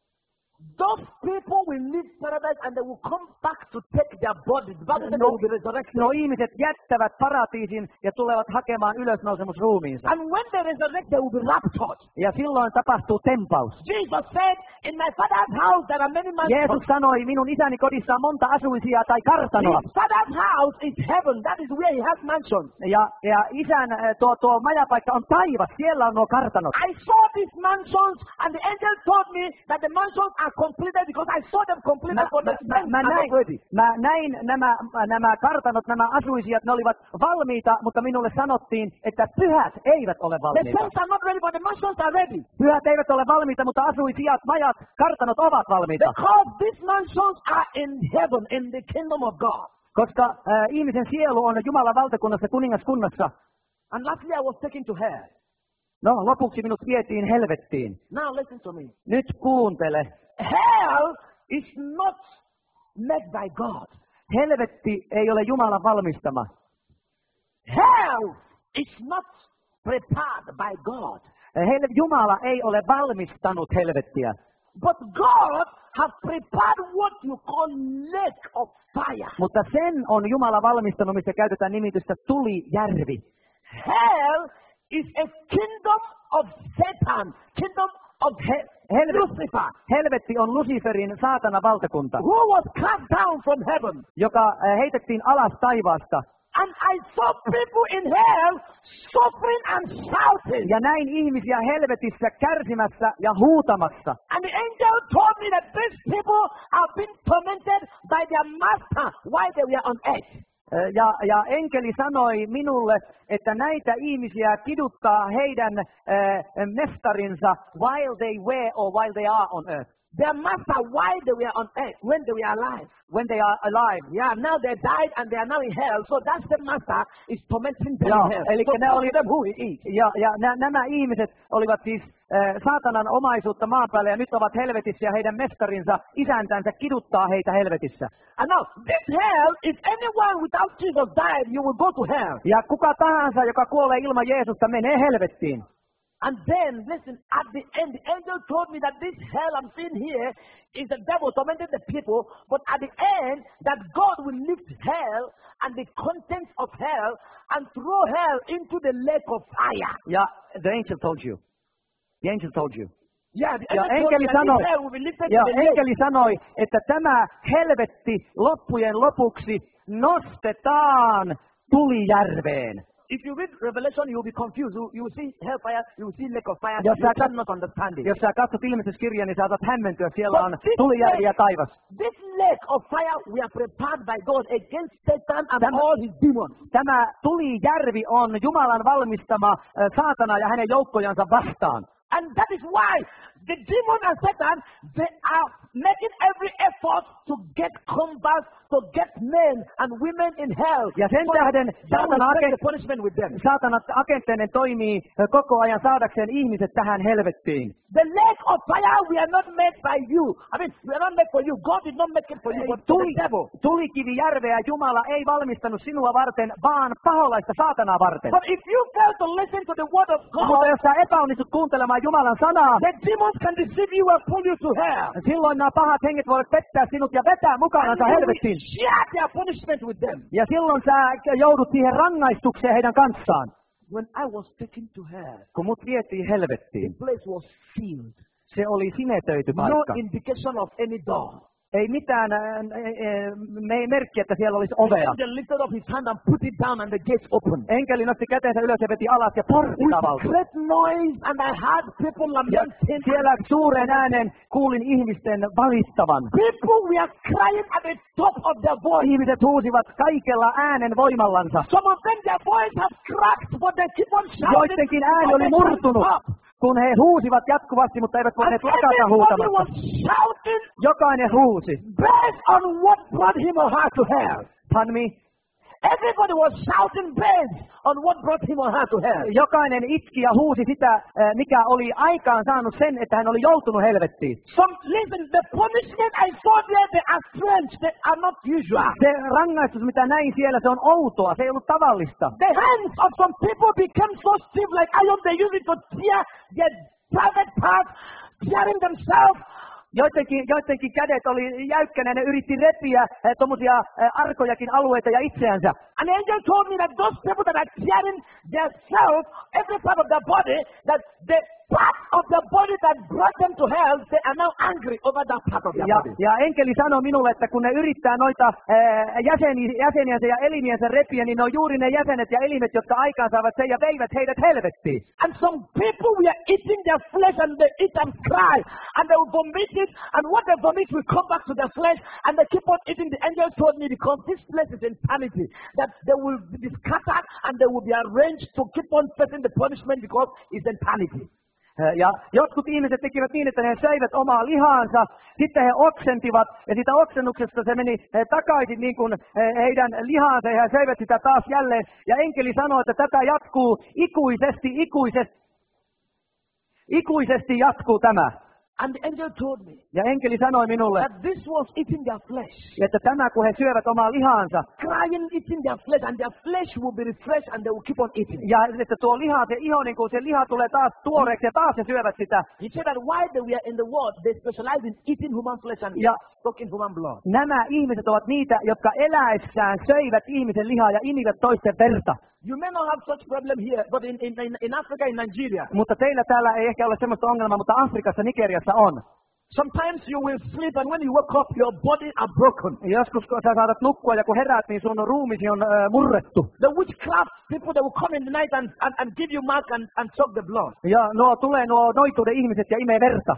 those people will leave paradise and they will come back to take their bodies. The Bible says No. they will be resurrected. no ihmiset jättävät paratiisin ja tulevat hakemaan ylösnousemusruumiinsa. And when they resurrect, they will be raptured. Ja silloin tapahtuu tempaus. Jesus said, in my father's house there are many Jeesus mansions. sanoi, minun isäni kodissa on monta asuisia tai kartanoa. His father's house is heaven. That is where he has mansions. Ja, ja isän äh, tuo, tuo majapaikka on taivas, siellä on nuo kartanot. I saw these mansions and the angel told me that the mansions are completed because I saw them completed Mä, for mä, the mä, saints mä, are näin, not ready. mä näin nämä, nämä kartanot, nämä asuisijat, ne olivat valmiita, mutta minulle sanottiin, että pyhät eivät ole The valmiita. saints are not ready, but the mansions are ready. Pyhät eivät ole valmiita, mutta asuisijat, majat, kartanot ovat valmiita. Because these mansions are in heaven, in the kingdom of God. Koska äh, ihmisen sielu on Jumalan valtakunnassa, kuningaskunnassa. And lastly, I was taken to hell. No, lopuksi minut vietiin helvettiin. Now listen to me. Nyt kuuntele. Hell is not made by God. Helvetti ei ole Jumalan valmistama. Hell is not prepared by God. Hel- Jumala ei ole valmistanut helvettiä. But God have prepared what you call lake of fire. Mutta sen on Jumala valmistanut, missä käytetään nimitystä tulijärvi. Hell is a kingdom of Satan, kingdom of He, helve, Lucifer, helvetti on Luciferin saatana valtakunta, who was cast down from heaven. joka äh, heitettiin alas taivaasta. And I saw people in hell suffering and shouting. Ja näin ihmisiä helvetissä kärsimässä ja huutamassa. And the angel told me that these people have been tormented by their master while they were on earth. Äh, Ja, ja enkeli sanoi minulle, että näitä ihmisiä kiduttaa heidän äh, mestarinsa while they were or while they are on earth. Their master while they were on earth, when they were alive. When they are alive. Yeah, now they died and they are now in hell. So that's the master is tormenting them Joo, in hell. eli So ne tell oli, them who he is. ja, ja nä, nämä ihmiset olivat siis äh, saatanan omaisuutta maan päällä ja nyt ovat helvetissä ja heidän mestarinsa, isäntänsä kiduttaa heitä helvetissä. And now, this hell, if anyone without Jesus died, you will go to hell. Ja kuka tahansa, joka kuolee ilman Jeesusta, menee helvettiin. And then, listen, at the end, the angel told me that this hell I'm seeing here is the devil tormenting the people, but at the end, that God will lift hell and the contents of hell and throw hell into the lake of fire. Ja the angel told you. The angel told you. Yeah, the Ja angel told me enkeli that sanoi, this hell will be lifted ja to the lake. enkeli sanoi, että tämä helvetti loppujen lopuksi nostetaan tulijärveen. If you read Revelation, you will be confused. You, you will see hellfire, you will see lake of fire. Jos You sä, cannot understand it. jos sä katsot ilmestyskirjan, niin saatat hämmentyä. Siellä But on this tulijärvi ja lake- taivas. This lake of fire we are prepared by God against Satan and Tämä- all his demons. Tämä tulijärvi on Jumalan valmistama äh, saatana ja hänen joukkojansa vastaan. And that is why the demon and Satan, they are making every effort to get combat, to get men and women in hell. Ja sen So tähden that will saatana, break agen- the punishment with them. saatana agentteinen toimii äh, koko ajan saadakseen ihmiset tähän helvettiin. The lake of fire we are not made by you. I mean, we are not made for you. God did not make it for you, but for Tuli, the devil. tulikivijärveä Jumala ei valmistanut sinua varten, vaan paholaista saatanaa varten. But if you fail to listen to the word of Mutta God, jos sä epäonnistut kuuntelemaan Jumalan sanaa, the demons can deceive you and pull you to hell. silloin nämä pahat henget voivat pettää sinut ja vetää And mukanansa you will helvettiin. share their punishment with them. Ja silloin sä joudut siihen rangaistukseen heidän kanssaan. When I was taken to hell, Kun mut vietiin helvettiin, the place was sealed. se oli sinetöity No paikka. indication of any door. Ei mitään äh, äh, me ei merkki, että siellä olisi The ovea. angel lifted up his hand and put it down and the gates opened. Enkeli nosti käteensä ylös ja veti alas ja portti With avautui. great noise and I heard people Ja lamenting. siellä suuren äänen kuulin ihmisten valittavan. People were crying at the top of their voice. Ihmiset huusivat kaikella äänen voimallansa. Some of them, their voice have cracked, but they keep on shouting. Joidenkin ääni but oli they can't murtunut, stop. kun he huusivat jatkuvasti, mutta eivät And voineet lakata everybody huutamasta. was shouting Jokainen huusi. based on what brought him or her to hell. Pardon me? Everybody was shouting based on what brought him or her to hell. Jokainen itki ja huusi sitä, eh, mikä oli aikaan saanut sen, että hän oli joutunut helvettiin. Some, listen, the punishment I saw there, they are strange. They are not usual. Se rangaistus, mitä näin siellä, se on outoa. Se ei ollut tavallista. The hands of some people became so stiff like iron, they use it to tear their private parts, tearing themselves. Joidenkin, joidenkin kädet oli jäykkänä ja ne yritti repiä eh, tuommoisia eh, arkojakin alueita ja itseänsä. An angel told me that those people that are tearing themselves, every part of their body, that the part of their body that brought them to hell, they are now angry over that part of their Ja, body. ja enkeli sanoi minulle, että kun ne yrittää noita eh, jäseni, jäseniänsä ja elimiensä repiä, niin ne on juuri ne jäsenet ja elimet, jotka aikaansaavat sen ja veivät heidät helvettiin. And some people were eating their flesh and they eat and cry and they will vomit it, and what they vomit will come back to their flesh and they keep on eating. The angel told me because this place is eternity, that they will be scattered and they will be arranged to keep on facing the punishment because it's eternity. Eh, Ja jotkut ihmiset tekivät niin, että he söivät omaa lihaansa, sitten he oksentivat, ja siitä oksennuksesta se meni eh, takaisin niin kuin eh, heidän lihaansa, ja he söivät sitä taas jälleen. Ja enkeli sanoi, että tätä jatkuu ikuisesti, ikuisesti, ikuisesti jatkuu tämä. And the angel told me Ja enkeli sanoi minulle, that this was eating their flesh, että tämä kun he syövät omaa lihaansa, crying, eating their flesh, and their flesh will be refreshed and they will keep on eating. ja että tuo liha, se iho, niin kun se liha tulee taas tuoreeksi ja taas he syövät sitä. He said that while they were in the world, they specialized in eating human flesh and Ja sucking human blood. nämä ihmiset ovat niitä, jotka eläessään söivät ihmisen lihaa ja imivät toisten verta. You may not have such problem here, but in, in, in, in Africa, in Nigeria, Mutta teillä täällä ei ehkä ole sellaista ongelmaa, mutta Afrikassa, Nigeriassa on. sometimes you will sleep and when you wake up, your body are broken. Joskus kun sä saatat nukkua ja kun heräät, niin sun ruumisi on äh, murrettu. The witchcraft people, they will come in the night and, and, and give you mark and, and suck the blood. Ja nuo tulee nuo noituuden ihmiset ja imee verta.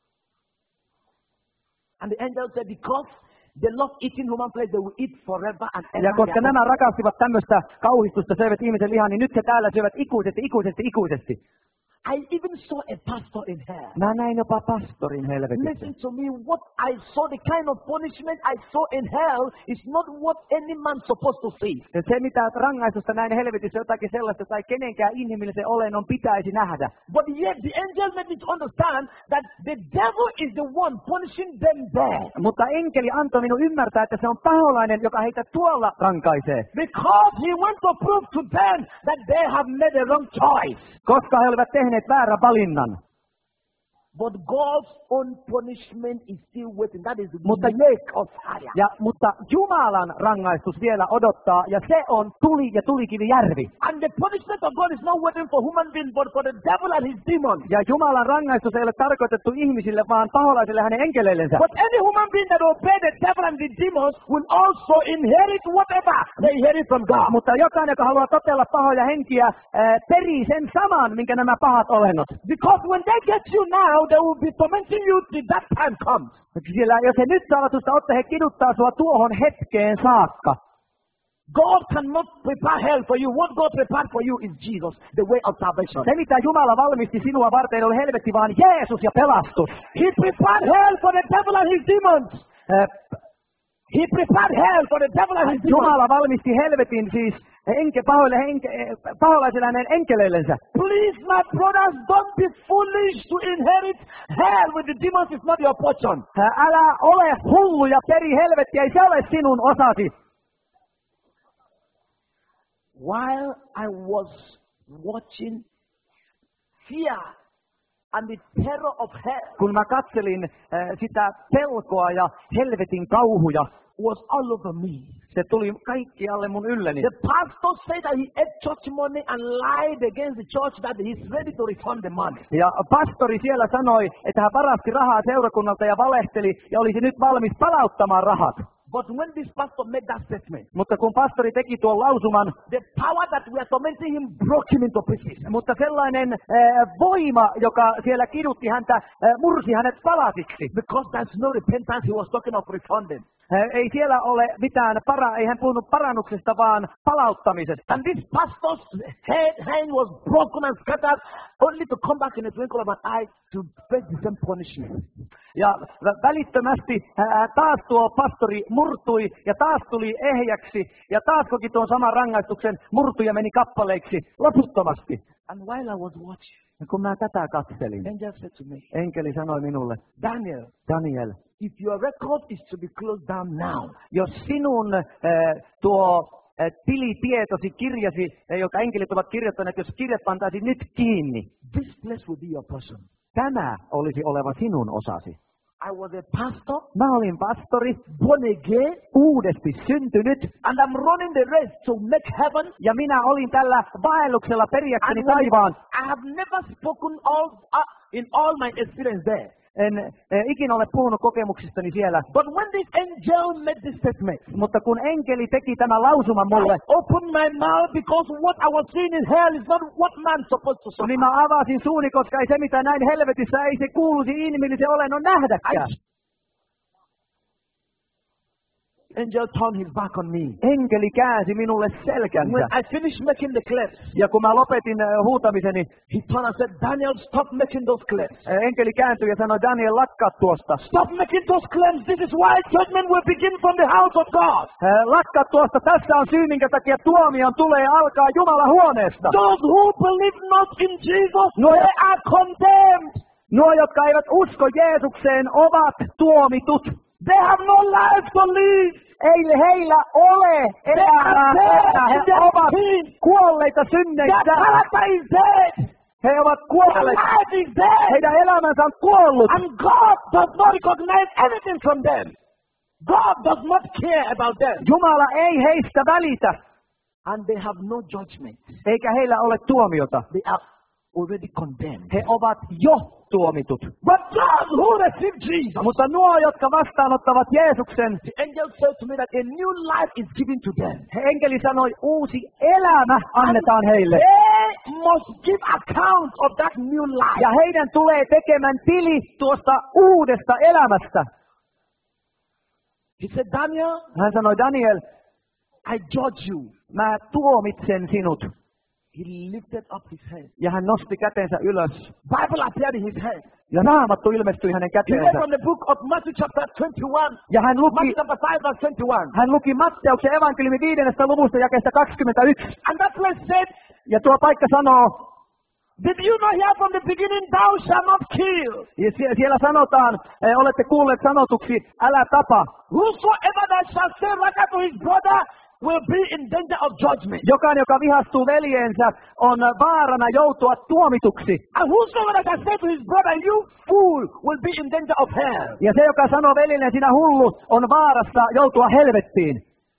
And the angel said, because they love eating human flesh, they will eat forever and ever. Ja koska nämä rakastivat tämmöistä kauhistusta, söivät ihmisen lihaa, niin nyt he täällä syövät ikuisesti, ikuisesti, ikuisesti. I even saw a pastor in hell. Mä näin jopa pastorin helvetissä. Listen to me, what I saw, the kind of punishment I saw in hell is not what any man supposed to see. Ja se mitä rangaistusta näin helvetissä, jotakin sellaista tai kenenkään inhimillisen olennon pitäisi nähdä. But yet the angel made me to understand that the devil is the one punishing them there. Mutta enkeli antoi minun ymmärtää, että se on paholainen, joka heitä tuolla rankaisee. Because he wants to prove to them that they have made a wrong choice. Koska he olivat tehneet väärän valinnan. But God's own punishment is still waiting. That is the Mutta, lake of fire. ja, mutta Jumalan rangaistus vielä odottaa, ja se on tuli ja tulikivijärvi. And the punishment of God is not waiting for human beings, but for the devil and his demons. Ja Jumalan rangaistus ei ole tarkoitettu ihmisille, vaan paholaisille hänen enkeleillensä. But any human being that obey the devil and the demons will also inherit whatever they inherit from God. Mutta jokainen, joka haluaa totella pahoja henkiä, ää, perii sen saman, minkä nämä pahat olennot. Because when they get you now, they will be tormenting you till that time comes. Sillä jos he nyt saavat susta ottaa, he kiduttaa sua tuohon hetkeen saakka. God cannot prepare hell for you. What God prepared for you is Jesus, the way of salvation. Se, mitä Jumala valmisti sinua varten, oli helvetti, vaan Jeesus ja pelastus. He prepared hell for the devil and his demons. Ää, He prepared hell for the devil and his demons. Jumala valmisti helvetin siis enke, pahoille, enke, paholaisille hänen enkeleillensä. Please, my brothers, don't be foolish to inherit hell with the demons. It's not your portion. Ää, Älä ole hullu ja peri helvettiä, ei se ole sinun osasi. While I was watching fear and the terror of hell Kun mä katselin äh, sitä pelkoa ja helvetin kauhuja, was all over me. se tuli kaikkialle mun ylleni. The pastor said that he ate church money and lied against the church that he's ready to refund the money. Ja pastori siellä sanoi, että hän varasti rahaa seurakunnalta ja valehteli ja olisi nyt valmis palauttamaan rahat. But when this pastor made that statement, Mutta kun pastori teki tuon lausuman, the power that we are tormenting him broke him into pieces. mutta sellainen äh, voima, joka siellä kidutti häntä, äh, mursi hänet palasiksi. Because there's no repentance, he was talking of refunding. Äh, ei siellä ole mitään, para, ei hän puhunut parannuksesta, vaan palauttamisesta. And this pastor's head hand was broken and scattered, only to come back in a twinkle of an eye to face the same punishment. Ja välittömästi ää, taas tuo pastori murtui ja taas tuli ehjäksi ja taas koki tuon saman rangaistuksen, murtui ja meni kappaleiksi loputtomasti. And while I was watching, Ja kun mä tätä katselin, angel said to me, enkeli sanoi minulle, Daniel, Daniel, if your record is to be closed down now, jos sinun ää, tuo ää, tilitietosi, kirjasi, ää, joka enkelit ovat kirjoittaneet, jos kirjat pantaisiin nyt kiinni, this place will be your portion. tämä olisi oleva sinun osasi. I was a pastor, Mä olin pastori, born again, uudesti syntynyt, and I'm running the race to make heaven. ja minä olin tällä vaelluksella periakseni And when- taivaan. I have never spoken all uh, in all my experience there. En eh, ikinä ole puhunut kokemuksistani siellä. But when this angel made this statement, Mutta kun enkeli teki tämän lausuman mulle, I opened my mouth because what I was seeing in hell is not what man's supposed to suffer. niin mä avasin suuni, koska ei se mitä näin helvetissä, ei se kuuluisi inhimillisen olennon nähdäkään. Angel turned his back on me. Enkeli käänsi minulle selkänsä. When I finished making the clips, Ja kun mä lopetin eh, huutamiseni, he turned and said, Daniel, stop making those clips. eh, enkeli kääntyi ja sanoi, Daniel, lakkaa tuosta. Stop making those claims. This is why judgment will begin from the house of God. Eh, Lakkaa tuosta, tässä on syy, minkä takia tuomion tulee alkaa Jumalan huoneesta. Those who believe not in Jesus, No, they are condemned. Nuo, jotka eivät usko Jeesukseen, ovat tuomitut. They have no life to live. Ei heillä ole elämää. He They are ovat sin. kuolleita Their synneissä. character is dead. He ovat Their kuolleita. life is dead. Heidän elämänsä on kuollut. And God does not recognize anything from them. God does not care about them. Jumala ei heistä välitä. And they have no judgment. Eikä heillä ole tuomiota. They are already condemned. He ovat jo tuomitut. But those who receive Jesus, Mutta nuo, jotka vastaanottavat Jeesuksen, the angel said to me that a new life is given to them. he enkeli sanoi, uusi elämä annetaan heille. They must give account of that new life. Ja heidän tulee tekemään tili tuosta uudesta elämästä. He said, Daniel, Hän sanoi, Daniel, I judge you. mä tuomitsen sinut. He lifted up his head. Ja hän nosti kätensä ylös. Bible appeared in his hand. Ja raamattu ilmestyi hänen He read käteensä. from the book of Matthew chapter twenty-one. Ja hän luki, Matthew chapter five verse twenty-one. hän luki Matteuksen evankeliumin viidennestä luvusta jakeesta kaksikymmentäyksi. And that place said, Ja tuo paikka sanoo, did you not hear from the beginning, thou shalt not kill? ja sie- siellä sanotaan, eh, olette kuulleet sanotuksi, älä tapa. Whosoever that shall say rather to his brother will be in danger of judgment. Jokainen, joka vihastuu veljeensä, on vaarana joutua tuomituksi. And whosoever that shall say to his brother, you fool, will be in danger of hell. Ja se, joka sanoo veljelleen, sinä hullu, on vaarassa joutua helvettiin.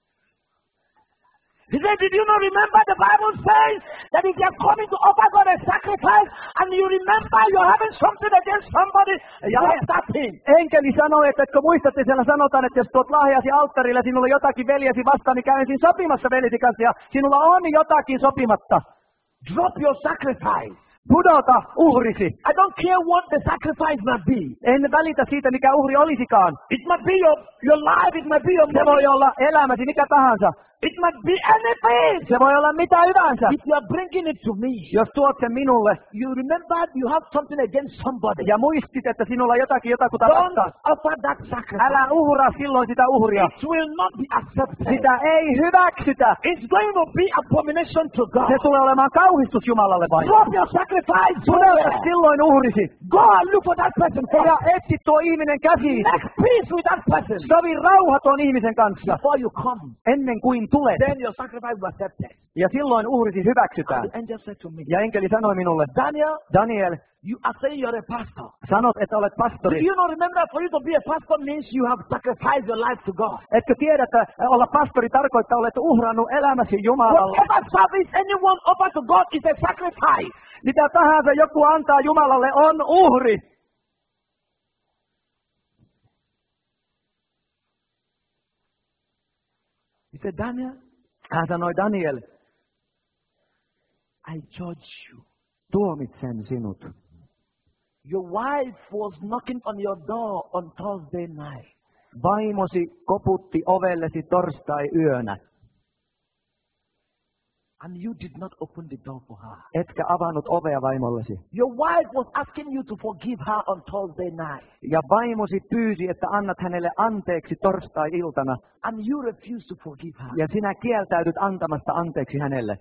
He said, did you not remember the Bible says that if you're coming to offer God a sacrifice and you remember you're having something against somebody, Ja drop that thing. enkeli sanoi, että kun muistatte, siellä sanotaan, että jos tuot lahjasi alttarille, sinulla on jotakin veljesi vastaan, niin käy ensin sopimassa veljesi kanssa, ja sinulla on jotakin sopimatta. Drop your sacrifice. Pudota uhrisi. I don't care what the sacrifice might be. En välitä siitä, mikä uhri olisikaan. It might be your, your life, it might be your Se voi money, olla elämäsi, mikä tahansa. it might be anything. Se voi olla mitä hyvänsä. If you are bringing it to me, Jos tuot sen minulle you remember you have something against somebody. ja muistit, että sinulla on jotakin jotakuta Don't vastaan, offer that sacrifice. älä uhraa silloin sitä uhria. It will not be accepted. Sitä ei hyväksytä. It's going to be abomination to God. Se tulee olemaan kauhistus Jumalalle vain. Drop your sacrifice. Pudota silloin uhrisi. Go and look for that person Ja first. etsi tuo ihminen käsiin. Make peace with that person Sovi rauha tuon ihmisen kanssa before you come. ennen kuin tulet. Then your sacrifice will be accepted. Ja silloin uhrisi hyväksytään. And the angel said to me, Ja enkeli sanoi minulle, Daniel, Daniel, you are saying you're a pastor. sanot, että olet Do pastori. you not remember for you to be a pastor means you have sacrificed your life to God? Etkö tiedä, että olla pastori tarkoittaa, olet uhrannut elämäsi Jumalalle. Whatever service anyone offers to God is a sacrifice. Mitä tahansa joku antaa Jumalalle on uhri. He said, Daniel, Hän sanoi, Daniel, I judge you. tuomitsen sinut. Your wife was knocking on your door on Thursday night. Vaimosi koputti ovellesi torstai-yönä, And you did not open the door for her. etkä avannut ovea vaimollesi. Your wife was asking you to forgive her on Thursday night. Ja vaimosi pyysi, että annat hänelle anteeksi torstai-iltana, And you refused to forgive her. ja sinä kieltäydyt antamasta anteeksi hänelle.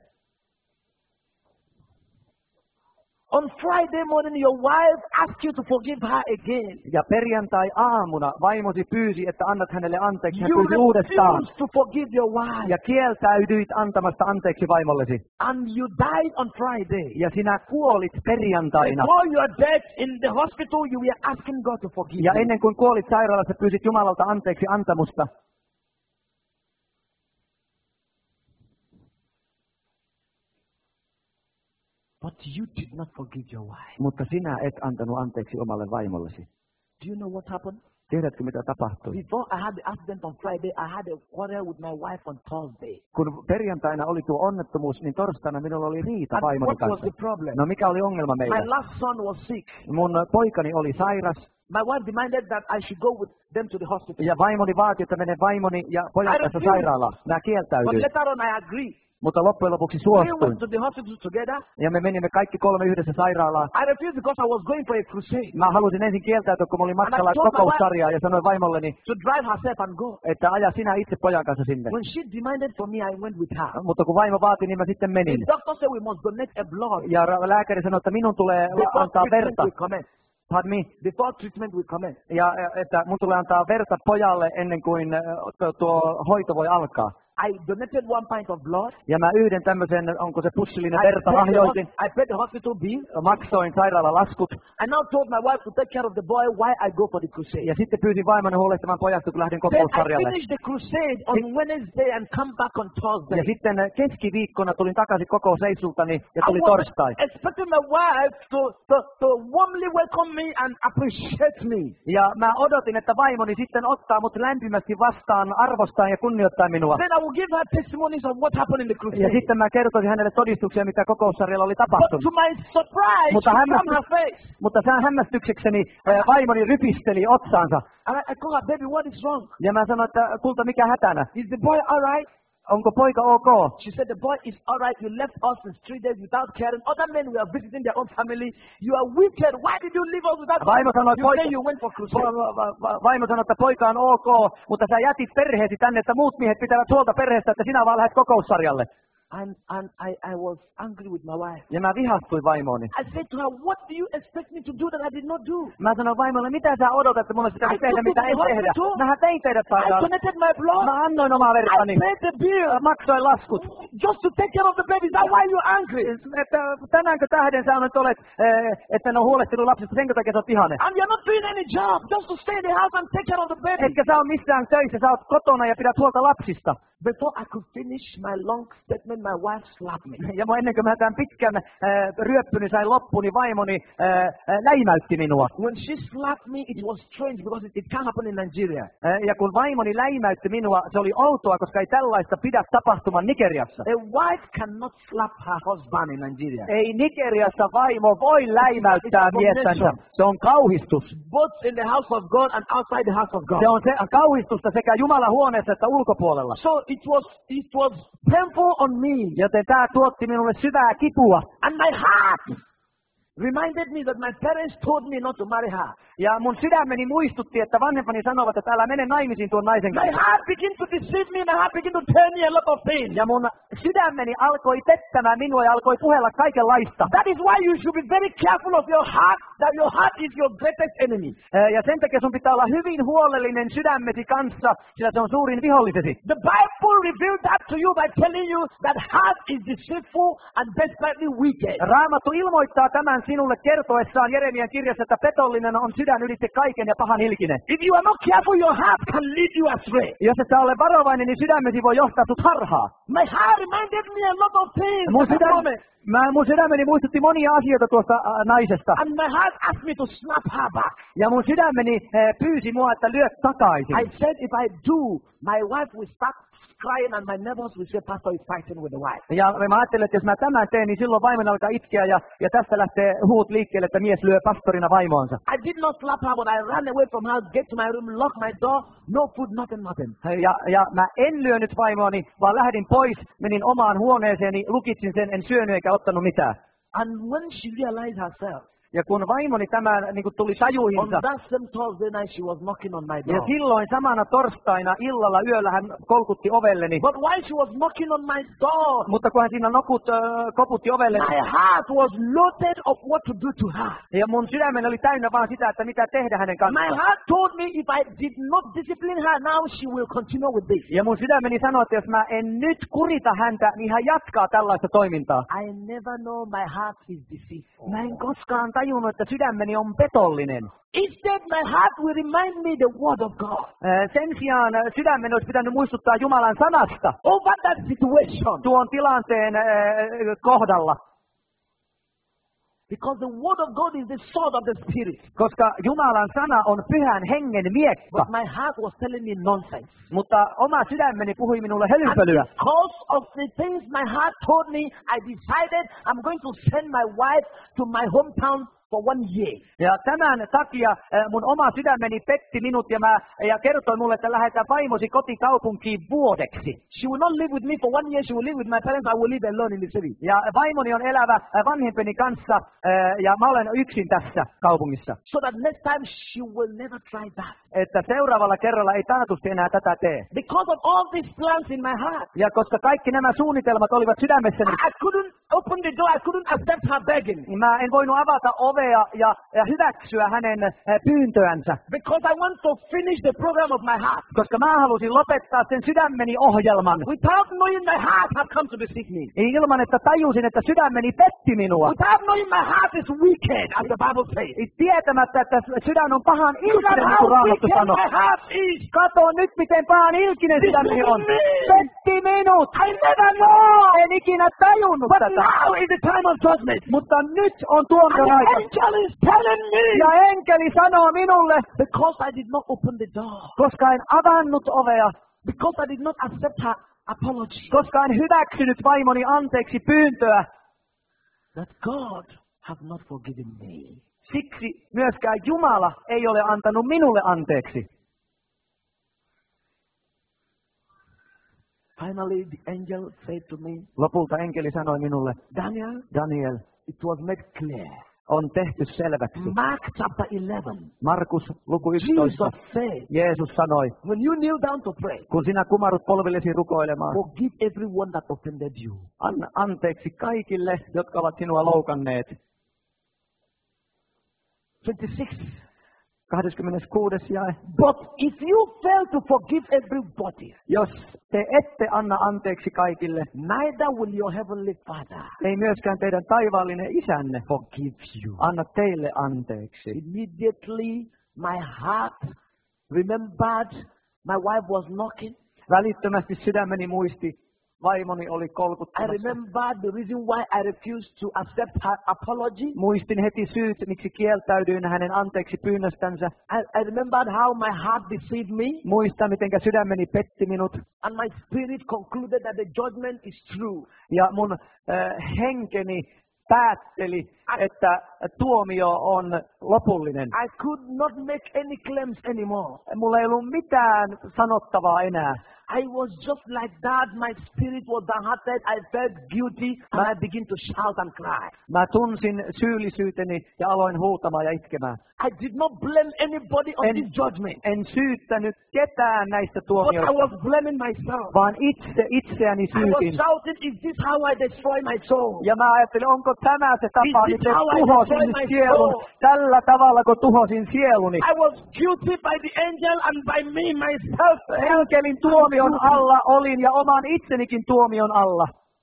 On Friday morning, your wife asked you to forgive her again. Ja perjantai-aamuna vaimosi pyysi, että annat hänelle anteeksi. Hän You pyysi uudestaan. refused to forgive your wife. Ja kieltäydyit antamasta anteeksi vaimollesi. And you died on Friday. Ja sinä kuolit perjantaina. Before your death in the hospital, you were asking God to forgive Ja you. ennen kuin kuolit sairaalassa, pyysit Jumalalta anteeksi antamusta. But you did not forgive your wife. Mutta sinä et antanut anteeksi omalle vaimollesi. Do you know what happened? Tiedätkö, mitä tapahtui? Before I had the accident on Friday, I had a quarrel with my wife on Thursday. Kun perjantaina oli tuo onnettomuus, niin torstaina minulla oli riita And vaimoni what was kanssa. the problem? No mikä oli ongelma My meillä? last son was sick. Mun poikani oli sairas, My wife demanded that I should go with them to the hospital. ja vaimoni vaati, että menen vaimoni ja pojan I kanssa refused. sairaalaan. Mä But kieltäydyin, later on I agreed. mutta loppujen lopuksi We suostuin. went to the hospital together. Ja me menimme kaikki kolme yhdessä sairaalaan. I refused because I was going for a crusade. Mä halusin ensin kieltäytyä, kun mä olin matkalla And I told my kokoussarjaa, ja sanoin vaimolleni, To drive herself and go. että aja sinä itse pojan kanssa sinne. When she demanded for me, I went with her. Mutta kun vaimo vaati, niin mä sitten menin. The doctor said we must donate a blood Ja ra- lääkäri sanoi, että minun tulee before antaa verta treatment will commence. Pardon me. before treatment will commence. Ja ja, että mun tulee antaa verta pojalle ennen kuin äh, tuo, tuo hoito voi alkaa. I donated one pint of blood. Ja mä yhden tämmöisen, onko se pussillinen I verta, paid, the, lahjoitin. hos- I paid the hospital bill. Maksoin sairaalalaskut. I now told my wife to take care of the boy while I go for the crusade. Ja sitten pyysin vaimoni huolehtimaan pojasta, kun lähdin Then I kokoussarjalle. finished the crusade on Wednesday and come back on Thursday. Ja sitten keskiviikkona tulin takaisin kokousreissultani ja I tuli was torstai. expecting my wife to, to, to warmly welcome me and appreciate me. Ja mä odotin, että vaimoni sitten ottaa mut lämpimästi vastaan, arvostaa ja kunnioittaa minua. Then I will give her testimonies of what happened in the Ja crusade. sitten mä kertoisin hänelle todistuksia, mitä kokoussarjalla oli But tapahtunut. to my surprise, Mutta she hämmästy- from her face. Mutta sen hämmästyksekseni ää, vaimoni rypisteli otsaansa. And I, I call her, baby, what is wrong? Ja mä sanoin, että kulta, mikä hätänä? Is the boy all right? Onko poika ok? She said, the boy is all right. You left us in three days without caring. Other men were visiting their own family. You are wicked. Why did you leave us without Vaimo sanoi, You poika, say you went for crusade. va- va- va- vaimo sanoi, että poika on ok, mutta sä jätit perheesi tänne, että muut miehet pitävät huolta perheestä, että sinä vaan lähdet kokoussarjalle. And, and I, I was angry with my wife. Ja mä vihastuin vaimooni. I said to her, what do you expect me to do that I did not do? Mä sanoin vaimolle, mitä sä odotat, että mun olisi pitänyt I tehdä, took mitä it en to the tehdä. hospital. Mähän tein teidät I sairaalaan. donated my blood. Mä annoin omaa vertani. I paid the bill. Maksoin laskut. Just to take care of the baby. Is that why you're angry? Että tänäänkö tähden sä nyt olet, eh, että ne on huolehtinut lapsista, senkö takia sä oot vihainen? And you're not doing any job. Just to stay in the house and take care of the baby. Etkä sä oot missään töissä, sä oot kotona ja pidät huolta lapsista. Before I could finish my long statement, my wife slapped me. Ja mä ennen kuin mä tämän pitkän äh, ryöppyni sain loppuun, niin vaimoni äh, äh, läimäytti minua. When she slapped me, it was strange because it, it can't happen in Nigeria. Äh, ja kun vaimoni läimäytti minua, se oli outoa, koska ei tällaista pidä tapahtuman Nigeriassa. A wife cannot slap her husband in Nigeria. Ei Nigeriassa vaimo voi läimäyttää It's miestänsä. abomination. Se on kauhistus. Both in the house of God and outside the house of God. Se on se kauhistusta sekä Jumalan huoneessa että ulkopuolella. So it was it was painful on me. Joten tämä tuotti minulle syvää kipua. And my heart reminded me that my parents told me not to marry her. Ja mun sydämeni muistutti, että vanhempani sanovat, että älä mene naimisiin tuon naisen My kanssa. heart began to deceive me. My heart began to tell me a lot of things. Ja mun sydämeni alkoi pettämään minua ja alkoi puhella kaikenlaista. That is why you should be very careful of your heart, that your heart is your greatest enemy. Ää, Ja sen takia sun pitää olla hyvin huolellinen sydämesi kanssa, sillä se on suurin vihollisesi. The Bible revealed that to you by telling you that heart is deceitful and desperately wicked. Raamattu ilmoittaa tämän sinulle kertoessaan Jeremian kirjassa, että petollinen on sydän ylitse kaiken ja pahan ilkinen. If you are not careful, your heart can lead you astray. Jos et sä ole varovainen, niin sydämesi voi johtaa sut harhaan. My heart reminded me a lot of things Mun, at that sydäm, moment. mä, mun sydämeni muistutti monia asioita tuosta äh, naisesta. And my heart asked me to snap her back. Ja mun sydämeni äh, pyysi mua, että lyöt takaisin. I said, if I do, my wife will start crying and my neighbors will say, Pastor is fighting with the wife. Ja mä ajattelin, että jos mä tämän teen, niin silloin vaimon alkaa itkeä ja, ja tästä lähtee huut liikkeelle, että mies lyö pastorina vaimoonsa. I did not slap her, but I ran away from her, get to my room, lock my door, no food, nothing, nothing. Ja, ja mä en lyönyt vaimoani, vaan lähdin pois, menin omaan huoneeseeni, lukitsin sen, en syönyt eikä ottanut mitään. And when she realized herself, Ja kun vaimoni tämä niin kuin tuli on tajuihinsa, that same Thursday night, she was knocking on my ja door. silloin samana torstaina illalla yöllä hän kolkutti ovelleni. But while she was knocking on my door, Mutta kun hän siinä nokut, äh, koputti ovelle, my heart was loaded of what to do to her. ja mun sydämeni oli täynnä vaan sitä, että mitä tehdä hänen My kanssaan. heart told me if I did not discipline her now, she will continue with this. Ja mun sydämeni sanoi, että jos mä en nyt kurita häntä, niin hän jatkaa tällaista toimintaa. I never know my heart is deceitful. Mä en koskaan tajunnut, että sydämeni on petollinen. Instead, my heart will remind me the word of God. Äh, Sen sijaan äh, sydämeni olisi pitänyt muistuttaa Jumalan sanasta Over that situation. tuon tilanteen äh, kohdalla. Because the word of God is the sword of the spirit. Koska Jumalan sana on pyhän hengen miekka. But my heart was telling me nonsense. Mutta oma sydämeni puhui minulle And hölynpölyä. because of the things my heart told me, I decided I'm going to send my wife to my hometown for one year. Ja tämän takia äh, mun oma sydämeni petti minut ja, mä, ja kertoi mulle, että lähdetään vaimosi kotikaupunkiin vuodeksi. She will not live with me for one year. She will live with my parents. I will live alone in the city. Ja vaimoni on elävä äh, vanhempeni kanssa äh, ja mä olen yksin tässä kaupungissa. So that next time she will never try that. Että seuraavalla kerralla ei taatusti enää tätä tee. Because of all these plans in my heart, Ja koska kaikki nämä suunnitelmat olivat sydämessäni, I couldn't open the door, I couldn't accept her begging. Niin mä en voinut avata ovea ja, ja hyväksyä hänen eh, pyyntöänsä, Because I want to finish the program of my heart. koska mä halusin lopettaa sen sydämeni ohjelman. Without knowing my heart have come to deceive me. Ilman, että tajusin, että sydämeni petti minua. Without knowing my heart is wicked, as the Bible says. Tietämättä, että sydän on pahan Look at ilkinen, niin how kuin Raamattu wicked sanoo. my heart is. Kato nyt, miten pahan ilkinen sydämeni on. Petti minut. I never know. En ikinä tajunnut But tätä. now is the time of judgment. Mutta nyt on And tuomion the aika. angel is telling me. Ja enkeli sanoo minulle, Because I did not open the door. koska en avannut ovea, Because I did not accept her apology. koska en hyväksynyt vaimoni anteeksi pyyntöä, That God have not forgiven me. siksi myöskään Jumala ei ole antanut minulle anteeksi. Finally, the angel said to me, Lopulta enkeli sanoi minulle, Daniel, Daniel, it was made clear. on tehty selväksi. Mark chapter eleven. Markus luku yksitoista. Jesus said, Jeesus sanoi, when you kneel down to pray, kun sinä kumarrut polvillesi rukoilemaan, forgive everyone that offended you. anna anteeksi kaikille, jotka ovat sinua loukanneet. twenty-six. kahdeskymmeneskuudes jae. But if you fail to forgive everybody, Jos te ette anna anteeksi kaikille, neither will your heavenly Father ei myöskään teidän taivaallinen isänne forgive you. anna teille anteeksi. Immediately, my heart remembered my wife was knocking. Välittömästi sydämeni muisti, vaimoni oli I kolkuttamassa. remembered the reason why I refused to accept her apology. Muistin heti syyt, miksi kieltäydyin hänen anteeksi pyynnöstänsä. I, I remembered how my heart deceived me. Muistan, miten sydämeni petti minut. And my spirit concluded that the judgment is true. Ja mun äh, henkeni päätteli, että tuomio on lopullinen. I could not make any claims anymore. Mulla ei ollut mitään sanottavaa enää. I was just like that. My spirit was downhearted. I felt guilty and I began to shout and cry. Mä tunsin syyllisyyteni ja aloin huutamaan ja itkemään. I did not blame anybody on En, this judgment. en syyttänyt ketään näistä But I tuomioista, was blaming myself. vaan itse itseäni I was syytin. shouting, is this how I destroy my soul? Ja mä ajattelin, onko tämä se tapa, Is this miten how I tuhosin destroy my sielun? soul? Tällä tavalla, kun tuhosin sieluni. I was guilty by the angel and by me myself. Enkelin tuomion alla olin ja oman itsenikin tuomion alla.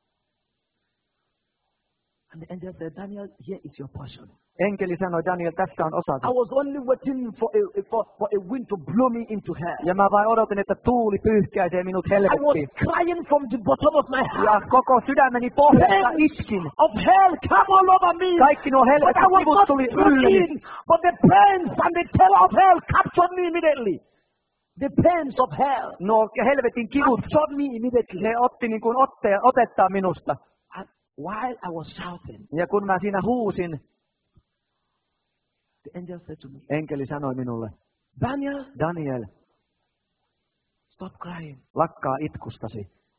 And the angel said, Daniel, here is your portion. Enkeli sanoi, Daniel, tässä on I osasi. was only waiting for a, for, for a wind to blow me into hell. Ja mä vain odotin, että tuuli pyyhkäisee minut I was helvettiin. crying from the bottom of my Ja heart. koko sydämeni pohjasta itkin. Of hell come all over me. Kaikki nuo But I helvetin was kivut not tuli ylleni. praying. But the pains and the terror of hell captured me immediately. The pains of hell Nuo helvetin kivut, captured me immediately. ne otti niin kuin otte, otettaa minusta. And while I was shouting, Ja kun mä siinä huusin, the angel said to me, enkeli sanoi minulle, Daniel, Daniel, stop crying. lakkaa itkustasi.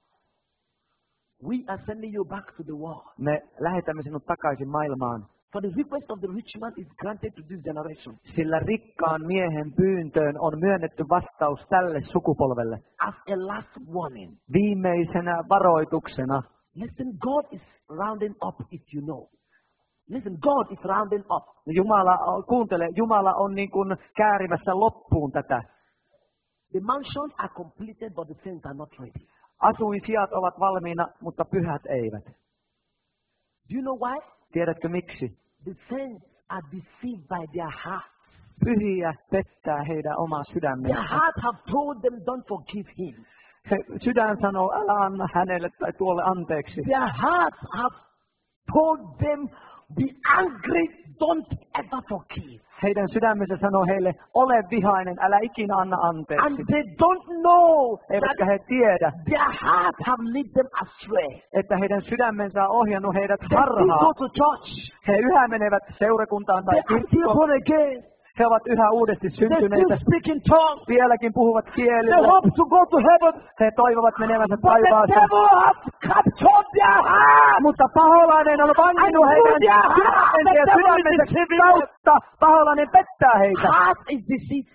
We are sending you back to the world. Me lähetämme sinut takaisin maailmaan. For the request of the rich man is granted to this generation. Sillä rikkaan miehen pyyntöön on myönnetty vastaus tälle sukupolvelle. As a last warning. Viimeisenä varoituksena. Listen, God is rounding up if you know. Listen, God is rounding up. Jumala, kuuntele, Jumala on niin kuin käärimässä loppuun tätä. The mansions are completed, but the saints are not ready. Asuinsijat ovat valmiina, mutta pyhät eivät. Do you know why? Tiedätkö miksi? The saints are deceived by their heart. Pyhiä pettää heidän omaa Their sydämensä. heart have told them, don't forgive him. Se sydän sanoo, älä anna hänelle tai tuolle anteeksi. Their hearts have told them, be angry, don't ever forgive. Heidän sydämensä sanoo heille, ole vihainen, älä ikinä anna And anteeksi. they don't know Eivätkä that he tiedä, their heart have led them astray. että heidän sydämensä on ohjannut heidät They still go harhaan. to church. He yhä menevät seurakuntaan tai They are still kirkkoon. born again. He ovat yhä uudesti They still syntyneitä. speak in tongues. Vieläkin puhuvat They kielillä. hope to go to heaven. He toivovat menevänsä But the taivaaseen. devil has captured their heart. Mutta paholainen on vanginnut And heidän through their heart, sydämensä ja the devil is sydämensä deceiving them. kautta. Paholainen pettää heitä. Heart is deceitful.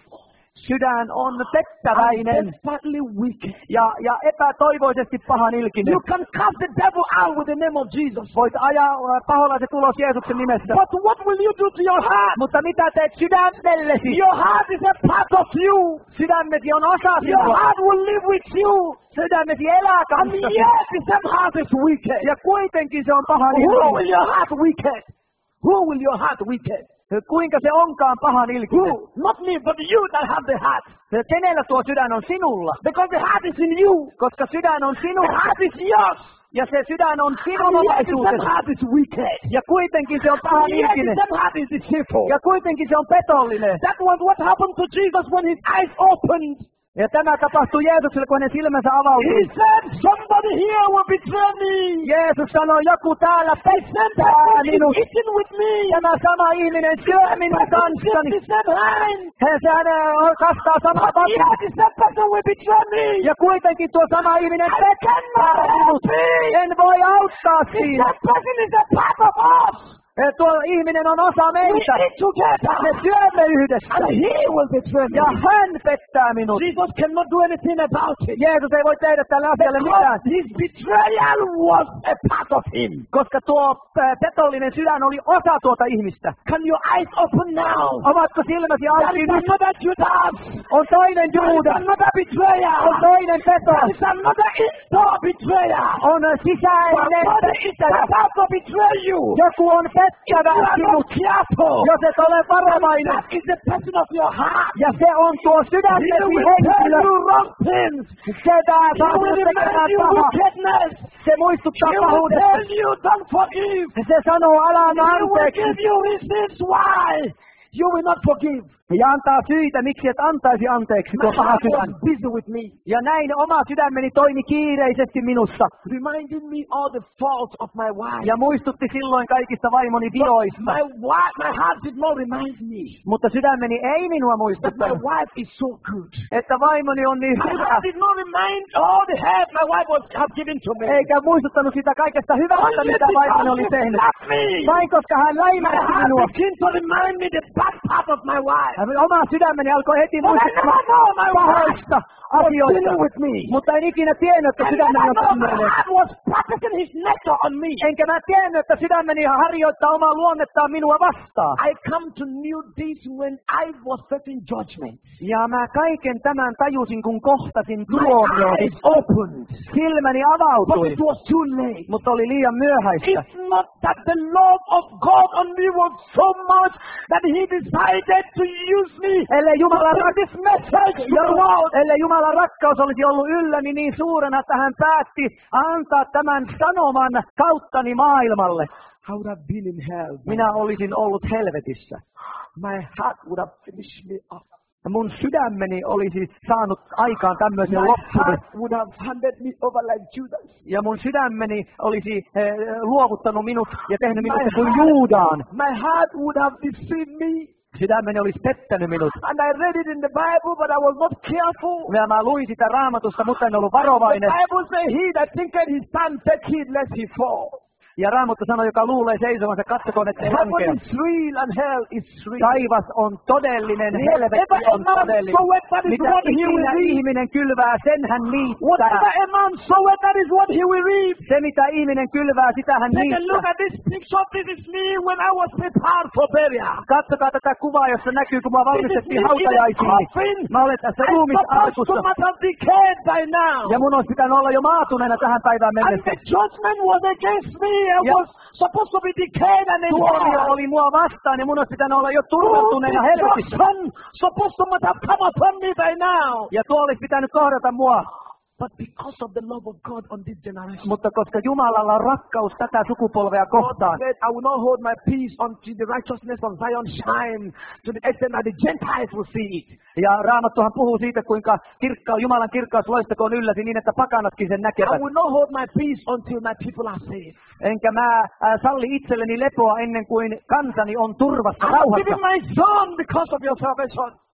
Sydän on and pettäväinen desperately wicked. ja, ja epätoivoisesti pahanilkinen. You can cast the devil out with the name of Jesus. Voit ajaa äh, paholaiset ulos Jeesuksen nimessä. But what will you do to your heart? Mutta mitä teet sydämellesi? Your heart is a part of you. Sydämesi on osa Your sinua. heart will live with you. Sydämesi elää And kanssasi. yet the same heart is wicked. Ja kuitenkin se on Who pahanilkinen. will your heart wicked? Who will your heart wicked? Kuinka se onkaan pahanilkinen? Who? Not me, but you that have the heart. Kenellä tuo sydän on sinulla? Because the heart is in you. Koska sydän on The sinulla. heart is yours. Ja se sydän on sinun And yet the same omaisuutesi. heart is wicked. Ja kuitenkin se on And yet pahanilkinen. the same heart is deceitful. Ja kuitenkin se on petollinen. That was what happened to Jesus when his eyes opened. Ja tämä tapahtui Jeesukselle, kun hänen silmänsä He avautui. said, somebody here will betray me. Jeesus sanoi, joku täällä The pettää same person is minut. eating with me. Tämä sama ihminen syö minun kanssani. The same hand. Hän se hänen kastaa samaa But yet vastuuta. the same person will betray me. Ja kuitenkin tuo sama ihminen I pettää cannot minut. help it. En voi auttaa The siinä. same person is a part of us. Eh, Tuo ihminen on osa We meitä. eat together. Me syömme yhdessä. And he will betray me. Ja hän pettää minut. Jesus cannot do anything about it. Jeesus ei voi tehdä tälle asialle mitään. Because his betrayal was a part of him. Koska tuo eh, petollinen sydän oli osa tuota ihmistä. Can your eyes open now? Ovatko silmäsi There auki is nyt? another Judas. On toinen There is Juudas. another betrayer. On toinen peto. There is another indoor betrayer. On sisäinen Somebody is pettäjä. about to betray you. Joku on pettävä You are sinut. not careful. Jos et ole varovainen. That is the person of your heart. Ja se on tuo He sydämesi will tell henkilö. you wrong things. Se tää He saa will sinut tekemään remind you pahaa. wickedness. Se muistuttaa He will pahuudesta. tell you don't forgive. Se sanoo älä anna He will anteeksi. give you reasons why you will not forgive. Ja antaa syitä, miksi et antaisi anteeksi tuo My paha heart sydän. was busy with me, Ja näin oma sydämeni toimi kiireisesti minussa. reminding me all the faults of my wife. Ja muistutti silloin kaikista vaimoni viroista. My wife, my heart did not remind me Mutta sydämeni ei minua that my muistuttanut, wife is so good. että vaimoni on niin My hyvä. heart did not remind all the help my wife was have given to me. Eikä muistuttanut sitä kaikesta hyvästä, Only mitä vaimoni because oli she tehnyt. loved me. Vain koska hän My läimäsi heart minua. began to remind me the bad part of my wife. Oma sydämeni alkoi heti But I muistuttamaan never know my wife pahoista was asioista. dealing with me. Mutta en ikinä tiennyt, että I never sydämeni on know my tämmöinen. heart was practicing his nature on me. Enkä mä tiennyt, että sydämeni harjoittaa omaa luonnettaan minua vastaan. I come to knew this when I was facing judgment. Ja mä kaiken tämän tajusin, kun kohtasin My tuomion. eyes opened, Silmäni but avautui, it was too late. mutta oli liian myöhäistä. It's not that the love of God on me was so much that he decided to use me. Ellei Jumalan, Bring this message to the world. ellei Jumalan rakkaus olisi ollut ylläni niin suurena, että hän päätti antaa tämän sanoman kauttani maailmalle. I would have been in hell. Minä olisin ollut helvetissä. My heart would have finished me off. Ja mun sydämeni olisi saanut aikaan tämmöisen My loppuun. heart would have handed me over like Judas. Ja mun sydämeni olisi eh, luovuttanut minut ja tehnyt My minusta kuin heart- Juudaan. My heart would have deceived me. Sydämeni olisi pettänyt minut. And I read it in the Bible, but I was not careful. Ja mä luin sitä raamatusta, mutta en ollut The varovainen. Bible says, he that thinketh he stand, take heed lest he fall. Ja Raamattu sanoi, joka luulee seisovansa, katsokoon, ettei Heaven lankea. is real and hell is real. Taivas on todellinen, Whatever helvetti a on man todellinen. soweth, that is Mitä what he will ikinä reap. ihminen kylvää, sen hän niittää. Whatever a man soweth, that is what he will reap. Se mitä ihminen kylvää, sitä hän Take a look niittää. at this picture. This is me when I was prepared for burial. Katsokaa tätä kuvaa, jossa näkyy, kun mua This is me valmistettiin in a hautajaisiin. coffin. Mä olen tässä I'm supposed ruumisarkussa. to must have decayed by now. Ja mun olisi pitänyt olla jo maatuneena tähän päivään And mennessä. the judgment was against me. I Ja- was supposed to be decayed and in Tuomio hell. oli mua vastaan ja mun olisi pitänyt olla jo Oh, turmeltuneena helvetissä. destruction supposed to must have come upon me by now. Ja tuo olisi pitänyt kohdata mua. But because of the love of God on this generation, Mutta koska Jumalalla on rakkaus tätä sukupolvea God kohtaan, said, I will not hold my peace until the righteousness of Zion shine to the extent that the Gentiles will see it. ja Raamattuhan puhuu siitä, kuinka kirkka, Jumalan kirkkaus loistakoon ylläsi niin, että pakanatkin sen I näkevät. will not hold my peace until my people are saved. Enkä mä äh, salli itselleni lepoa ennen kuin kansani on turvassa, I'm rauhassa. giving my son because of your salvation.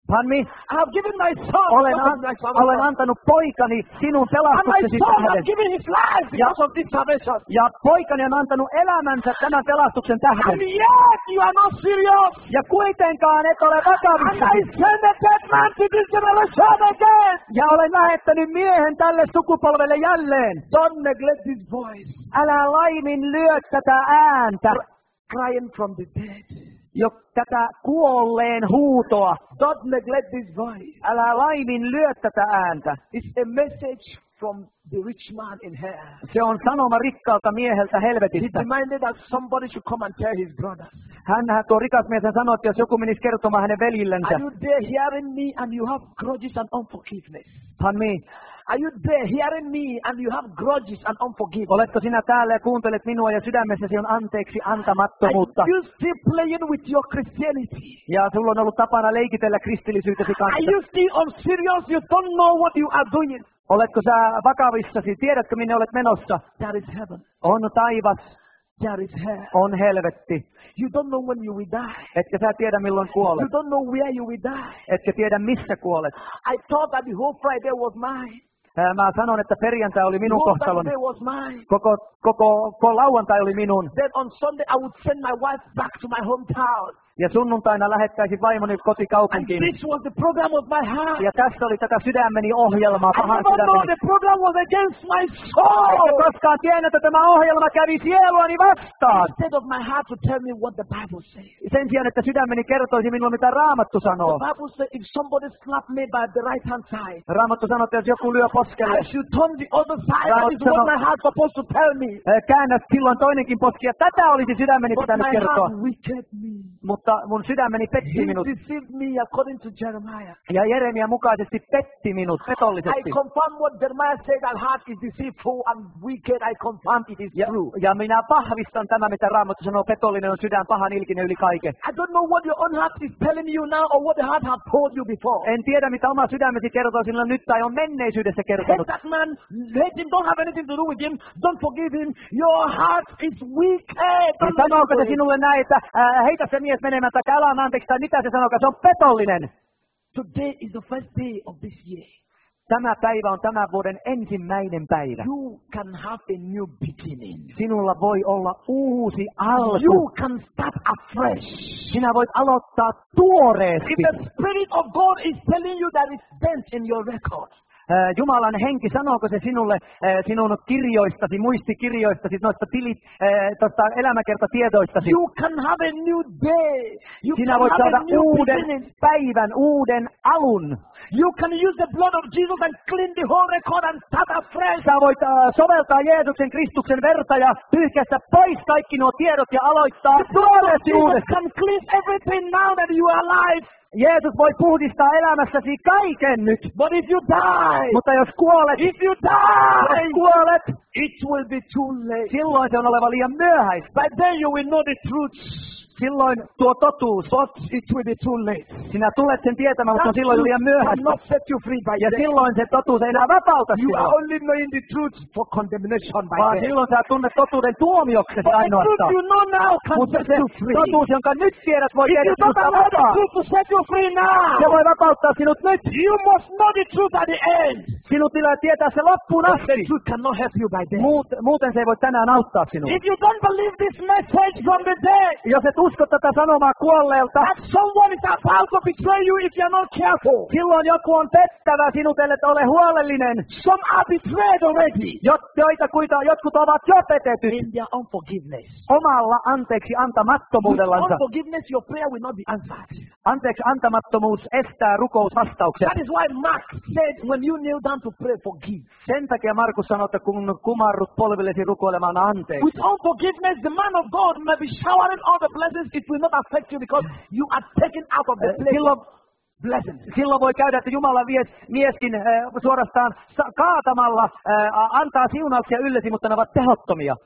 Pardon me? I have given my son. Olen, because an, of my salvation. olen antanut poikani sinun And my pelastuksesi son tähden. has given his life because of this salvation. Ja poikani on antanut elämänsä tämän pelastuksen tähden. And yet you are not serious. Ja kuitenkaan et ole And I vakavissasi. send a dead man to this generation again. Ja olen lähettänyt miehen tälle sukupolvelle jälleen. Don't neglect this voice. Älä laimin lyö tätä ääntä, Crying from the dead. jo tätä kuolleen huutoa. Don't neglect this voice. Älä laimin lyö tätä ääntä. It's a message from the rich man in hell. Se on sanoma rikkaalta mieheltä He helvetistä. demanded that somebody should come and tell his brother. Hänhän tuo rikas mies hän sanoi, että jos joku menisi kertomaan hänen veljillensä. Are you there hearing me and you have grudges and unforgiveness? Pardon me. Are you there hearing me and you have grudges and unforgiveness? Oletko sinä täällä ja kuuntelet minua ja sydämessäsi on anteeksi antamattomuutta. Are you still playing with your Christianity? Ja sulla on ollut tapana leikitellä kristillisyytesi Are kanssa. you still on serious? You don't know what you are doing. Oletko sä vakavissasi? Tiedätkö minne olet menossa? There is heaven. On taivas, There is hell. on helvetti. You don't know when you will die. Etkä sä tiedä milloin kuolet. You don't know where you will die. Etkä tiedä missä kuolet. I thought that the whole Friday was mine. Ää, Mä sanon, että perjantai oli The minun whole kohtaloni. Saturday was mine. Koko, koko, koko lauantai oli minun. Then on Sunday I would send my wife back to my hometown. Ja sunnuntaina lähettäisin vaimoni And kotikaupunkiin. this was the program of my heart. Ja tässä oli tätä sydämeni ohjelmaa, I pahan never know sydämeni. the program was against my Enkä soul. koskaan tiennyt, että tämä ohjelma kävi sieluani vastaan. Instead of my heart to tell me what the Bible says. Sen sijaan, että sydämeni kertoisi minulle, mitä Raamattu sanoo. The Bible says if somebody slapped me by the right hand side, Raamattu sanoo, että jos joku lyö poskelle, I should turn the other side. That is Raamattu what sanoo- my heart supposed to tell me. ää, käännä silloin toinenkin poski. Ja tätä olisi sydämeni But pitänyt my kertoa. heart wicked me. Mutta mun sydämeni petti He minut. deceived me according to Jeremiah. Ja Jeremia mukaisesti petti minut I petollisesti. confirm what Jeremiah said, that heart is deceitful and wicked. I confirm it is Ja, true. ja minä vahvistan tämä, mitä Raamattu sanoo. Petollinen on sydän pahan ilkinen yli kaiken. I don't know what your own heart is telling you now or what the heart have told you before. En tiedä, mitä oma sydämesi kertoo sinulle nyt tai on menneisyydessä Hate kertonut. that man, hate him, don't have anything to do with him, don't forgive him. Your heart is wicked. Niin Don't sanooko listen se to him. sinulle näin, että ää, heitä se mies menemään tai älä anna anteeksi tai mitä se sanoo, se on petollinen. Today is the first day of this year. Tämä päivä on tämän vuoden ensimmäinen päivä. You can have a new beginning. Sinulla voi olla uusi You alku. can start afresh. Sinä voit aloittaa tuoreesti. If the Spirit of God is telling you that it's dent in your record, Ää, Jumalan henki, sanooko se sinulle ää, sinun kirjoistasi, muistikirjoistasi, noista tilit, ää, tuosta elämäkertatietoistasi? you can have a new day. You Sinä can voit have saada a new uuden beginning. päivän, uuden alun. You can use the blood of Jesus and clean the whole record and start afresh. Sä voit äh, soveltaa Jeesuksen Kristuksen verta ja pyyhkäistä pois kaikki nuo tiedot ja aloittaa The blood of tuoreesti Jesus uudestaan. can clean everything now that you are alive. Jeesus voi puhdistaa elämässäsi kaiken nyt. But if you die, Mutta jos kuolet, if you jos die, kuolet, it will be too late. silloin se on oleva liian myöhäistä. By then you will know the truth, Silloin tuo totuus, but it will be too late. sinä tulet sen tietämään, mutta That on silloin liian truth myöhäistä. cannot set you free by Ja then. silloin se totuus ei enää vapauta You are sinua. only knowing the truth for condemnation by Vaan then. silloin sä tunnet totuuden tuomioksesi But the truth ainoastaan. you know now can Mutta set se you free. totuus, jonka nyt tiedät, voi If tehdä you don't sinusta allow the vapaa. truth to set you free now, Se voi vapauttaa sinut nyt. you must know the truth at the end. Sinut pitää tietää se loppuun But asti. the truth cannot help you by then. Muut, muuten se ei voi tänään auttaa sinua. If you don't believe this message from the dead, Jos et usko tätä sanomaa kuolleelta, that someone is about to betray you if you're not careful. silloin joku on pettävä sinut, ellei ole huolellinen. Some are betrayed already Jot, joita kuita, jotkut ovat jo petetyt in their unforgiveness. omalla anteeksi With antamattomuudellansa. unforgiveness, your prayer will not be answered. Anteeksi antamattomuus estää rukousvastauksen. That is why Mark said, when you kneel down to pray, forgive. Sen takia Markus sanoo, että kun kumarrut polvillesi rukoilemaan anteeksi. With unforgiveness, the man of God may be showering all the blessings. It will not affect you because you are taken out of the Eh, place Silloin, of blessings. silloin voi käydä, että Jumala mies, mieskin äh, suorastaan sa- kaatamalla äh, antaa siunauksia yllesi, mutta ne ovat tehottomia.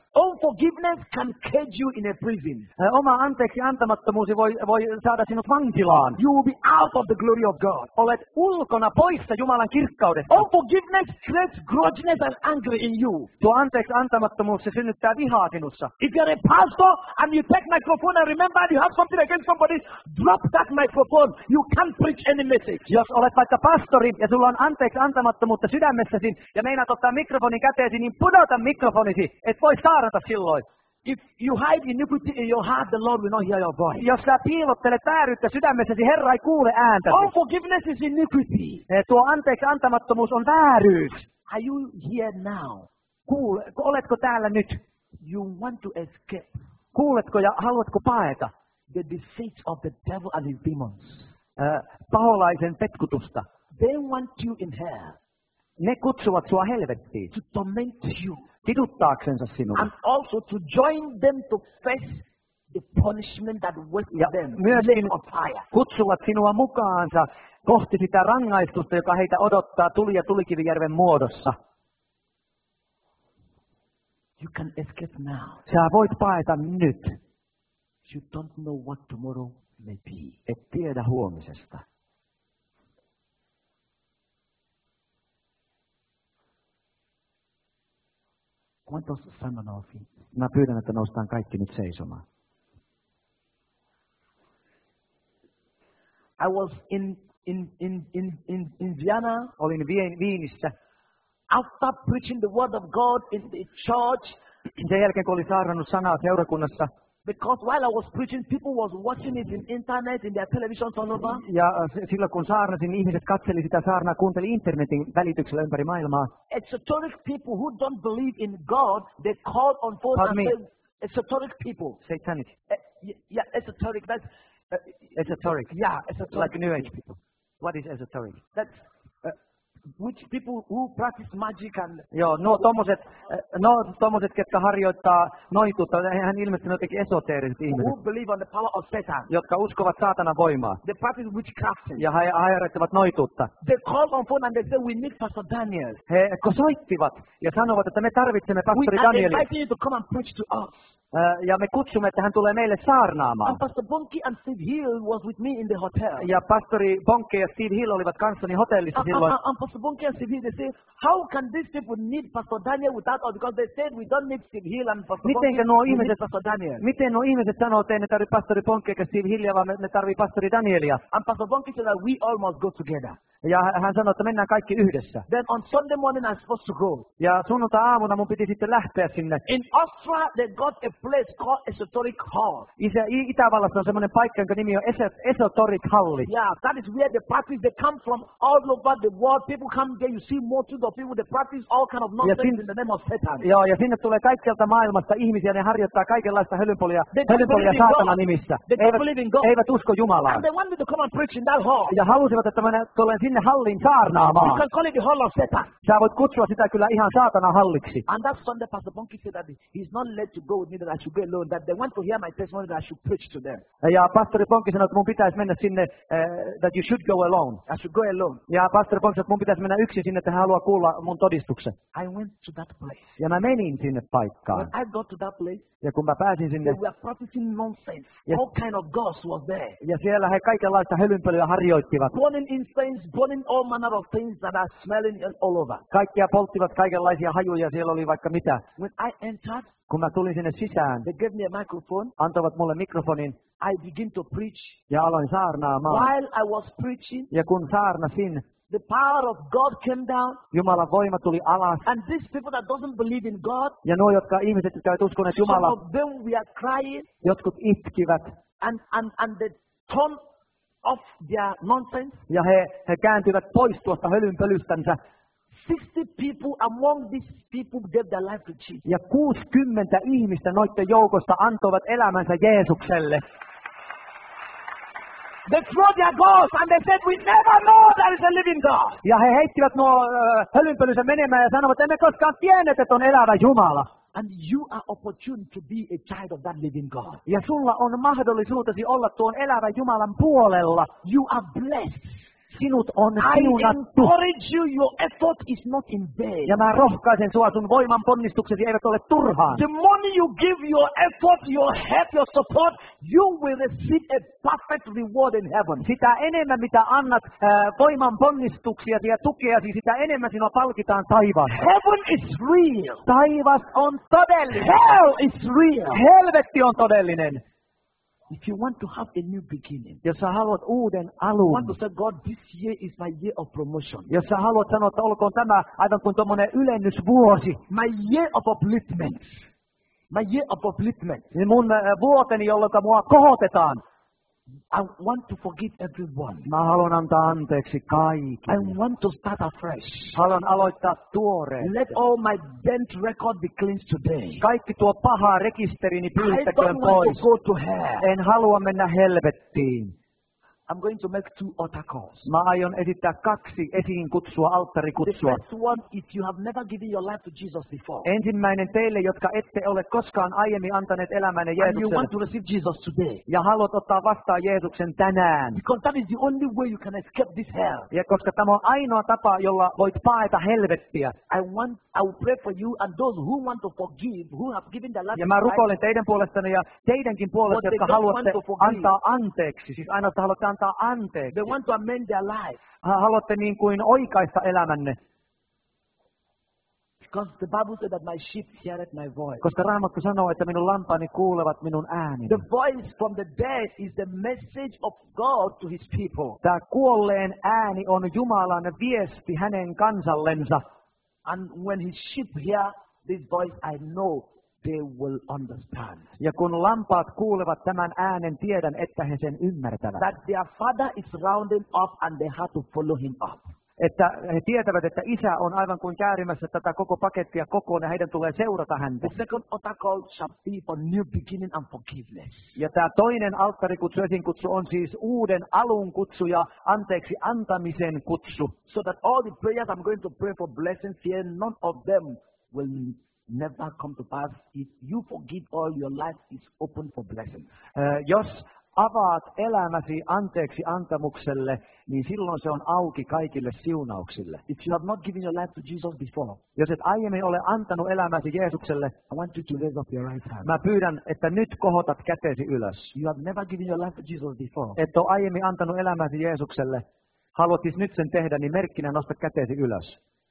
Unforgiveness can cage you in a prison. Ää, Oma anteeksi antamattomuus voi, voi saada sinut vankilaan. You will be out of the glory of God. Olet ulkona poissa Jumalan kirkkaudesta. Unforgiveness creates grudginess and anger in you. Tuo anteeksi antamattomuus se synnyttää vihaa sinussa. If you're a pastor and you take microphone and remember you have something against somebody, drop that microphone. You can't preach any message. Jos olet vaikka pastori ja sulla on anteeksi antamattomuutta sydämessäsi ja meinaat ottaa mikrofonin käteesi, niin pudota mikrofonisi, et voi saarnata silloin. If you hide iniquity in your heart, the Lord will not hear your voice. Jos sä piilottelet vääryyttä sydämessäsi, Herra ei kuule ääntä. Unforgiveness is iniquity. Tuo anteeksi antamattomuus on vääryys. Are you here now? Kuule, oletko täällä nyt? You want to escape Kuuletko ja haluatko paeta the deceit of the devil and his demons. äh, paholaisen petkutusta? They want you in hell Ne kutsuvat sua helvettiin, to torment you kiduttaaksensa sinua. and also to join them to face the punishment that waits Ja for them. myöskin Lake of fire. kutsuvat sinua mukaansa kohti sitä rangaistusta, joka heitä odottaa tuli- ja tulikivijärven muodossa. You can escape now. Sä voit paeta nyt, You don't know what tomorrow may be. et tiedä huomisesta. I want us to stand on our feet. Mä pyydän, että noustaan kaikki nyt seisomaan. I was in in in in in, in Vienna Olin Vien- Viinissä. after preaching the word of God in the church, Sen jälkeen, kun olin saarnannut sanaa seurakunnassa, because while I was preaching, people was watching it in internet, in their televisions all over. ja s- silloin kun saarnasin, ihmiset katseli sitä saarnaa, kuunteli internetin välityksellä ympäri maailmaa. Esoteric people who don't believe in God, they call on phone Pardon and me? say, esoteric people. Satanic. Eh, y- yeah, esoteric. That's uh, Esoteric. yeah, esoteric. Like New Age people. What is esoteric? That's uh, which people who practice magic and Joo, no tommoset, äh, no tommoset, ketkä harjoittaa noituutta, hän ilmeisesti jotenkin esoteeriset ihmiset, who believe on the power of Satan. jotka uskovat saatanan voimaa They practice witchcraft. ja he harjoittavat noituutta. They call on phone and they say, we need Pastor Daniel. He soittivat ja sanovat, että me tarvitsemme We pastori are Danielia. inviting you to come and preach to us. Äh, ja me kutsumme, että hän tulee meille saarnaamaan. And Pastor Bonke and Steve Hill was with me in the hotel. Ja pastori Bonke ja Steve Hill olivat kanssani hotellissa And, and, silloin. and- and Pastor Bonke and Steve Hill, they say, how can these people need Pastor Daniel without us? Because they said we don't need Steve Hill and Pastor Mitenkä Bonke, nuo we need ihmiset, Pastor Daniel. miten nuo ihmiset sanoo, että ei ne tarvitse pastori Bonke eikä Steve Hillia, vaan me, me tarvii pastori Danielia. And Pastor Bonke said that we all must go together. Ja hän- hän sanoi, että mennään kaikki yhdessä. Then on Sunday morning, I'm supposed to go. Ja sunnuntai-aamuna mun piti sitten lähteä sinne. In Austria, they got a place called Esoteric Hall. Isä, I- Itävallassa on semmoinen paikka, jonka nimi on Eso- Esoteric Halli. Yeah, that is where they practice. They come from all over the world. People come there. You see multitudes of people. They practice all kind of nonsense sin- in the name of Satan. Joo, ja sinne tulee kaikkialta maailmasta ihmisiä, ne harjoittaa kaikenlaista hölynpolia, They don't hölynpolia believe in saatanan God. nimissä. They don't Eivät, believe in God. eivät usko Jumalaan. And they want me to come and preach in that hall. Ja halusivat, että mä tulen sinne halliin You saarnaamaan. can call it the hall of Satan. Sä voit kutsua sitä kyllä ihan saatanan halliksi. And that Sunday, Pastor Bonke said that he's not led to go with me, that I should go alone, that they want to hear my testimony, that I should preach to them. Ja pastori Ponki sanoi, että mun pitäisi mennä sinne, uh, that you should go alone. I should go alone. Ja pastori Ponki sanoi, että mun pitäisi mennä yksin sinne, että hän haluaa kuulla mun todistuksen. I went to that place. Ja mä menin sinne paikkaan. When I got to that place, Ja kun mä pääsin sinne, they were practicing nonsense. Yes. All kind of gods was there. ja siellä he kaikenlaista hölynpölyä harjoittivat. Burning incense, burning all manner of things that are smelling all over. Kaikkia polttivat kaikenlaisia hajuja, siellä oli vaikka mitä. When I entered, Kun mä tulin sinne sisään, they gave me a microphone. antoivat mulle mikrofonin I began to preach. ja aloin saarnaamaan. While I was preaching, Ja kun saarnasin, the power of God came down. Jumalan voima tuli alas. And these people that doesn't believe in God, Ja nuo, jotka ihmiset, jotka eivät uskoneet some Jumalaa, of them were crying, jotkut itkivät. and, and, and they turned off their nonsense. Ja he, he kääntyivät pois tuosta hölynpölystänsä. sixty people among these people gave their life to Jesus. Ja kuusikymmentä ihmistä noiden joukosta antoivat elämänsä Jeesukselle. They threw their gods and they said, we never know there is a living God. Ja he heittivät nuo äh, hölynpölynsä menemään ja sanoivat, että emme koskaan tienneet, että on elävä Jumala. And you are opportune to be a child of that living God. Ja sulla on mahdollisuutesi olla tuon elävän Jumalan puolella. You are blessed. sinut on I siunattu. encourage you, your effort is not in vain. Ja mä rohkaisen sua, sun voiman ponnistuksesi eivät ole turhaan. The more you give your effort, your help, your support, you will receive a perfect reward in heaven. Sitä enemmän mitä annat äh, voiman ponnistuksia ja tukeasi, sitä enemmän sinua palkitaan taivaassa. Heaven is real. Taivas on todellinen. Hell is real. Helvetti on todellinen. If you want to have a new beginning, Jos sä haluat uuden you alun, want to say, God, this year is my year of promotion. jos sä haluat sanoa, että olkoon tämä aivan kuin tuommoinen ylennysvuosi, My year of upliftment. My year of upliftment. niin mun äh, vuoteni, jolloin mua kohotetaan, I want to forgive everyone. mä haluan antaa anteeksi I kaikille. want to start afresh. Haluan aloittaa tuoreen. Let all my bent record be cleansed today. Kaikki tuo paha rekisterini I pyytäköön don't want pois. to go to hell. En halua mennä helvettiin. I'm going to make two altar calls. Mä aion esittää kaksi esiin kutsua, The alttarikutsua. first one, if you have never given your life to Jesus before, Ensimmäinen teille, jotka ette ole koskaan aiemmin antaneet elämänne and you Jeesukselle. want to receive Jesus today, Ja haluat ottaa vastaan Jeesuksen tänään. because that is the only way you can escape this hell. Ja koska tämä on ainoa tapa, jolla voit paeta helvettiä. I want, I will pray for you and those who want to forgive, who have given their life Ja to mä Christ. rukoilen teidän puolestanne ja teidänkin puolesta, But they jotka don't haluatte want to forgive. antaa anteeksi. Siis ainoastaan haluatte antaa anteeksi. They want to amend their life. Ha- Haluatte niin kuin oikaista elämänne. Because the Bible said that my sheep heareth my voice. Koska Raamattu sanoo, että minun lampaani kuulevat minun ääneni. The voice from the dead is the message of God to his people. Tämä kuolleen ääni on Jumalan viesti hänen kansallensa. And when his sheep hear this voice, I know they will understand. Ja kun lampaat kuulevat tämän äänen, tiedän, että he sen ymmärtävät. That their father is rounding up and they have to follow him up. Että he tietävät, että isä on aivan kuin käärimässä tätä koko pakettia kokoon ja heidän tulee seurata häntä. The second altar call shall be for new beginning and forgiveness. Ja tämä toinen alttarikutsu, esinkutsu on siis uuden alun kutsu ja anteeksi antamisen kutsu. So that all the prayers I'm going to pray for blessings here, none of them will never come to pass. If you forgive all, your life is open for blessings. Ö, jos avaat elämäsi anteeksi antamukselle, niin silloin se on auki kaikille siunauksille. If you have not given your life to Jesus before, Jos et aiemmin ole antanut elämäsi Jeesukselle, I want you to raise up your right hand. mä pyydän, että nyt kohotat kätesi ylös. You have never given your life to Jesus before. Et ole aiemmin antanut elämäsi Jeesukselle. Haluat siis nyt sen tehdä, niin merkkinä nosta kätesi ylös.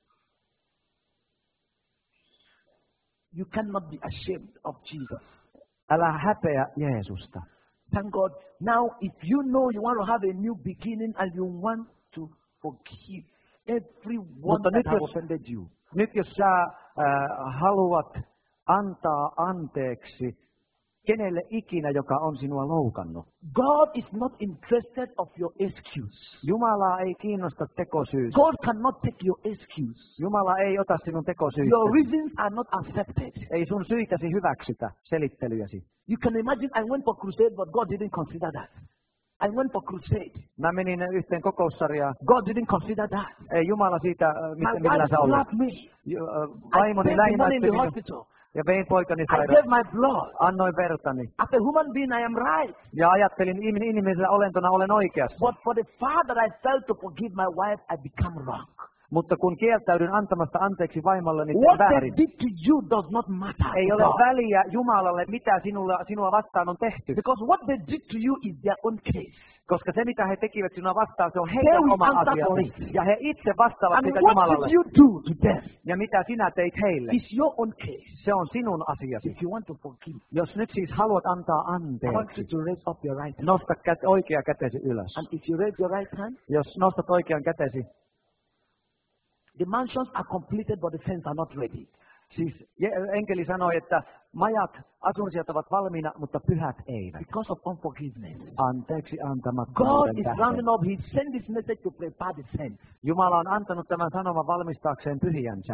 You cannot be ashamed of Jesus. Älä häpeä Jeesusta. Thank God. Now, if you know you want to have a new beginning and you want to forgive everyone Mutta that nyt has jos- offended you, Nyt jos sä äh, haluat antaa anteeksi kenelle ikinä, joka on sinua loukannut. God is not interested of your excuse. Jumalaa ei kiinnosta tekosyys. God cannot take your excuse. Jumala ei ota sinun tekosyistä. Your reasons are not accepted. Ei sun syitäsi hyväksytä, selittelyjäsi. You can imagine I went for crusade, but God didn't consider that. I went for crusade. Mä menin yhteen kokoussarjaan. God didn't consider that. Ei Jumala siitä, äh, My mistä wife millään sä ollut. slapped me. Ju- äh, I Vaimoni paid the money in läimäytti the minut hospital. ja vein poikani I gave sairaalaan. my blood. Annoin vertani. As a human being, I am right. Ja ajattelin in- inhimillisenä olentona olen oikeassa. But for the fact that I failed to forgive my wife, I become wrong. Mutta kun kieltäydyn antamasta anteeksi vaimolle, niin What teen they väärin. did to you does not matter. Ei to ole God. väliä Jumalalle, mitä sinulla, sinua vastaan on tehty. Because what they did to you is their own case. Koska se, mitä he tekivät sinua vastaan, se on They heidän will oma answer asia. for it. Ja he itse vastaavat And siitä what Jumalalle. did you do to them Ja mitä sinä teit heille, is your own case. se on sinun asiasi. If you want to forgive, Jos nyt siis haluat antaa I want anteeksi, you to raise up your right hand. nosta kä- oikea kätesi ylös. And if you raise your right hand, Jos nostat oikean kätesi, the mansions are completed, but the fence are not ready. siis Je- enkeli sanoi, että majat, asunsijat ovat valmiina, mutta pyhät eivät. Because of unforgiveness. Anteeksi God antamattomuuden is tähden. rounding up. He sent this message to prepare the saints. Jumala on antanut tämän sanoman valmistaakseen pyhiänsä.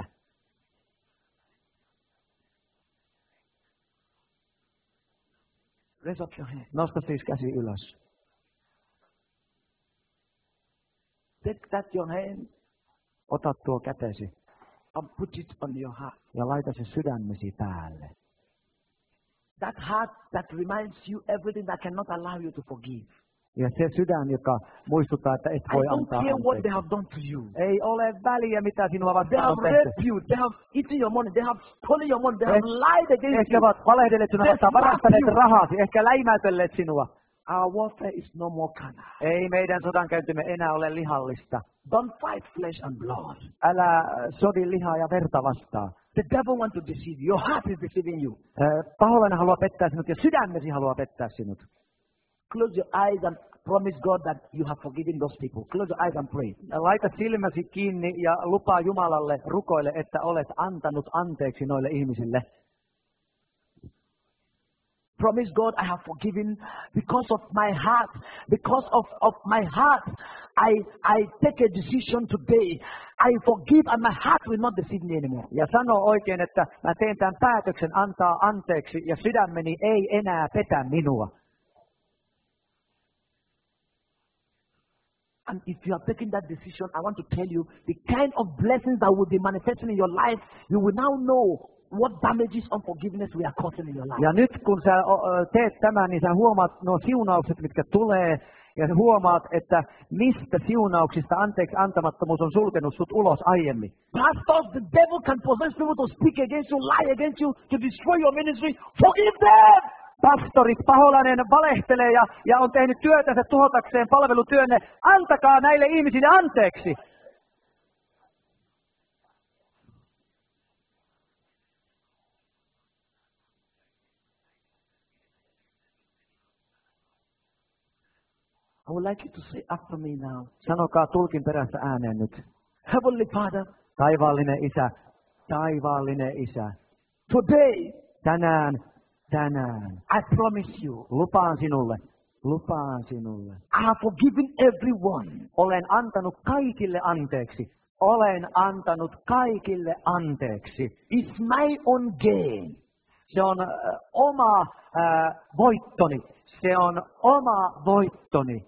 Raise up your hand. Nosta siis käsi ylös. Take that your hand Ota tuo kätesi and put it on your heart. ja laita se sydämesi päälle. That heart that reminds you everything that cannot allow you to forgive. Ja se sydän, joka muistuttaa, että et I voi don't antaa care what they anteeksi. have done to you. Ei ole väliä, mitä sinua They vastaan have on tehty. raped you. They have eaten your money. They have stolen your money. They have Eh- lied against Ehkä you. ovat valehdelleet sinua They vastaan, mocked varastaneet you. rahasi, ehkä läimäytelleet sinua. Our warfare is no more carnal. Ei meidän sodankäyntimme enää ole lihallista. Don't fight flesh and blood. Älä äh, sodi lihaa ja verta vastaan. The devil wants to deceive you. Your heart is deceiving you. Äh, Paholainen haluaa pettää sinut ja sydämesi haluaa pettää sinut. Close your eyes and promise God that you have forgiven those people. Close your eyes and pray. Laita silmäsi kiinni ja lupaa Jumalalle, rukoile, että olet antanut anteeksi noille ihmisille. Promise God, I have forgiven because of my heart. Because of, of my heart, I, I take a decision today. I forgive and my heart will not deceive me anymore. Ja sano oikein, että mä teen tämän päätöksen antaa anteeksi ja sydämeni ei enää petä minua. And if you have taken that decision, I want to tell you the kind of blessings that will be manifesting in your life, you will now know what damages unforgiveness we are causing in your life. Ja nyt kun sä o, ö, teet tämän, niin sä huomaat nuo siunaukset, mitkä tulee, ja sä huomaat, että mistä siunauksista anteeksi antamattomuus on sulkenut sut ulos aiemmin. Pastors, the devil can possess people to speak against you, lie against you, to destroy your ministry. Forgive them! Pastorit, paholainen valehtelee ja, ja on tehnyt työtänsä tuhotakseen palvelutyönne. Antakaa näille ihmisille anteeksi. I would like you to say after me now. Sanokaa tulkin perässä ääneen nyt. Heavenly Father, Taivaallinen Isä, taivaallinen Isä. today Tänään, tänään. I promise you, Lupaan sinulle, lupaan sinulle. I have forgiven everyone. Olen antanut kaikille anteeksi. Olen antanut kaikille anteeksi. It's my own gain. Se on äh, oma äh, voittoni. Se on oma voittoni.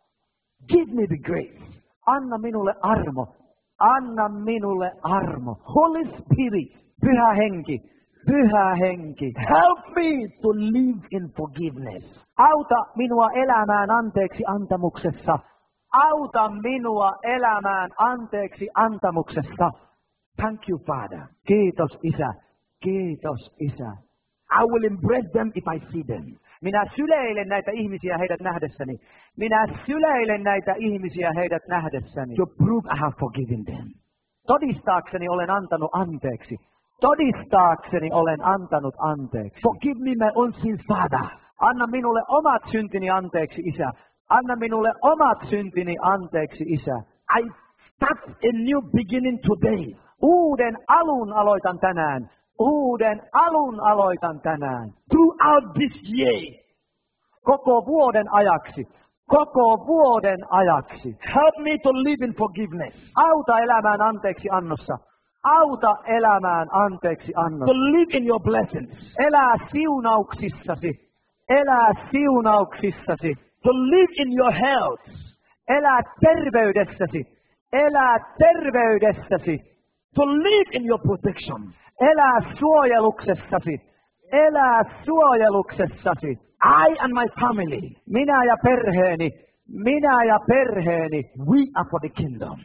Give me the grace. Anna minulle armo. Anna minulle armo. Holy Spirit, Pyhä henki. Pyhä henki. help me to live in forgiveness. Auta minua elämään anteeksi antamuksessa. Auta minua elämään anteeksi antamuksessa. Thank you, Father. Kiitos Isä. Kiitos Isä. I will embrace them if I see them. Minä syleilen näitä ihmisiä heidät nähdessäni. Minä syleilen näitä ihmisiä heidät nähdessäni. To prove I have forgiven them. Todistaakseni olen antanut anteeksi. Todistaakseni olen antanut anteeksi. Forgive me my own sins, Father. Anna minulle omat syntini anteeksi, Isä. Anna minulle omat syntini anteeksi, Isä. I start a new beginning today. Uuden alun aloitan tänään. Uuden alun aloitan tänään. Throughout this year, Koko vuoden ajaksi. Koko vuoden ajaksi. help me to live in forgiveness. Auta elämään anteeksi annossa. Auta elämään anteeksi To annossa. live in your blessings. Elää siunauksissasi. Elää siunauksissasi. To live in your health. Elää terveydessäsi. Elää terveydessäsi. To live in your protection. Elää suojeluksessasi. Elää suojeluksessasi. I and my family, Minä ja perheeni. Minä ja perheeni. we are for the kingdom.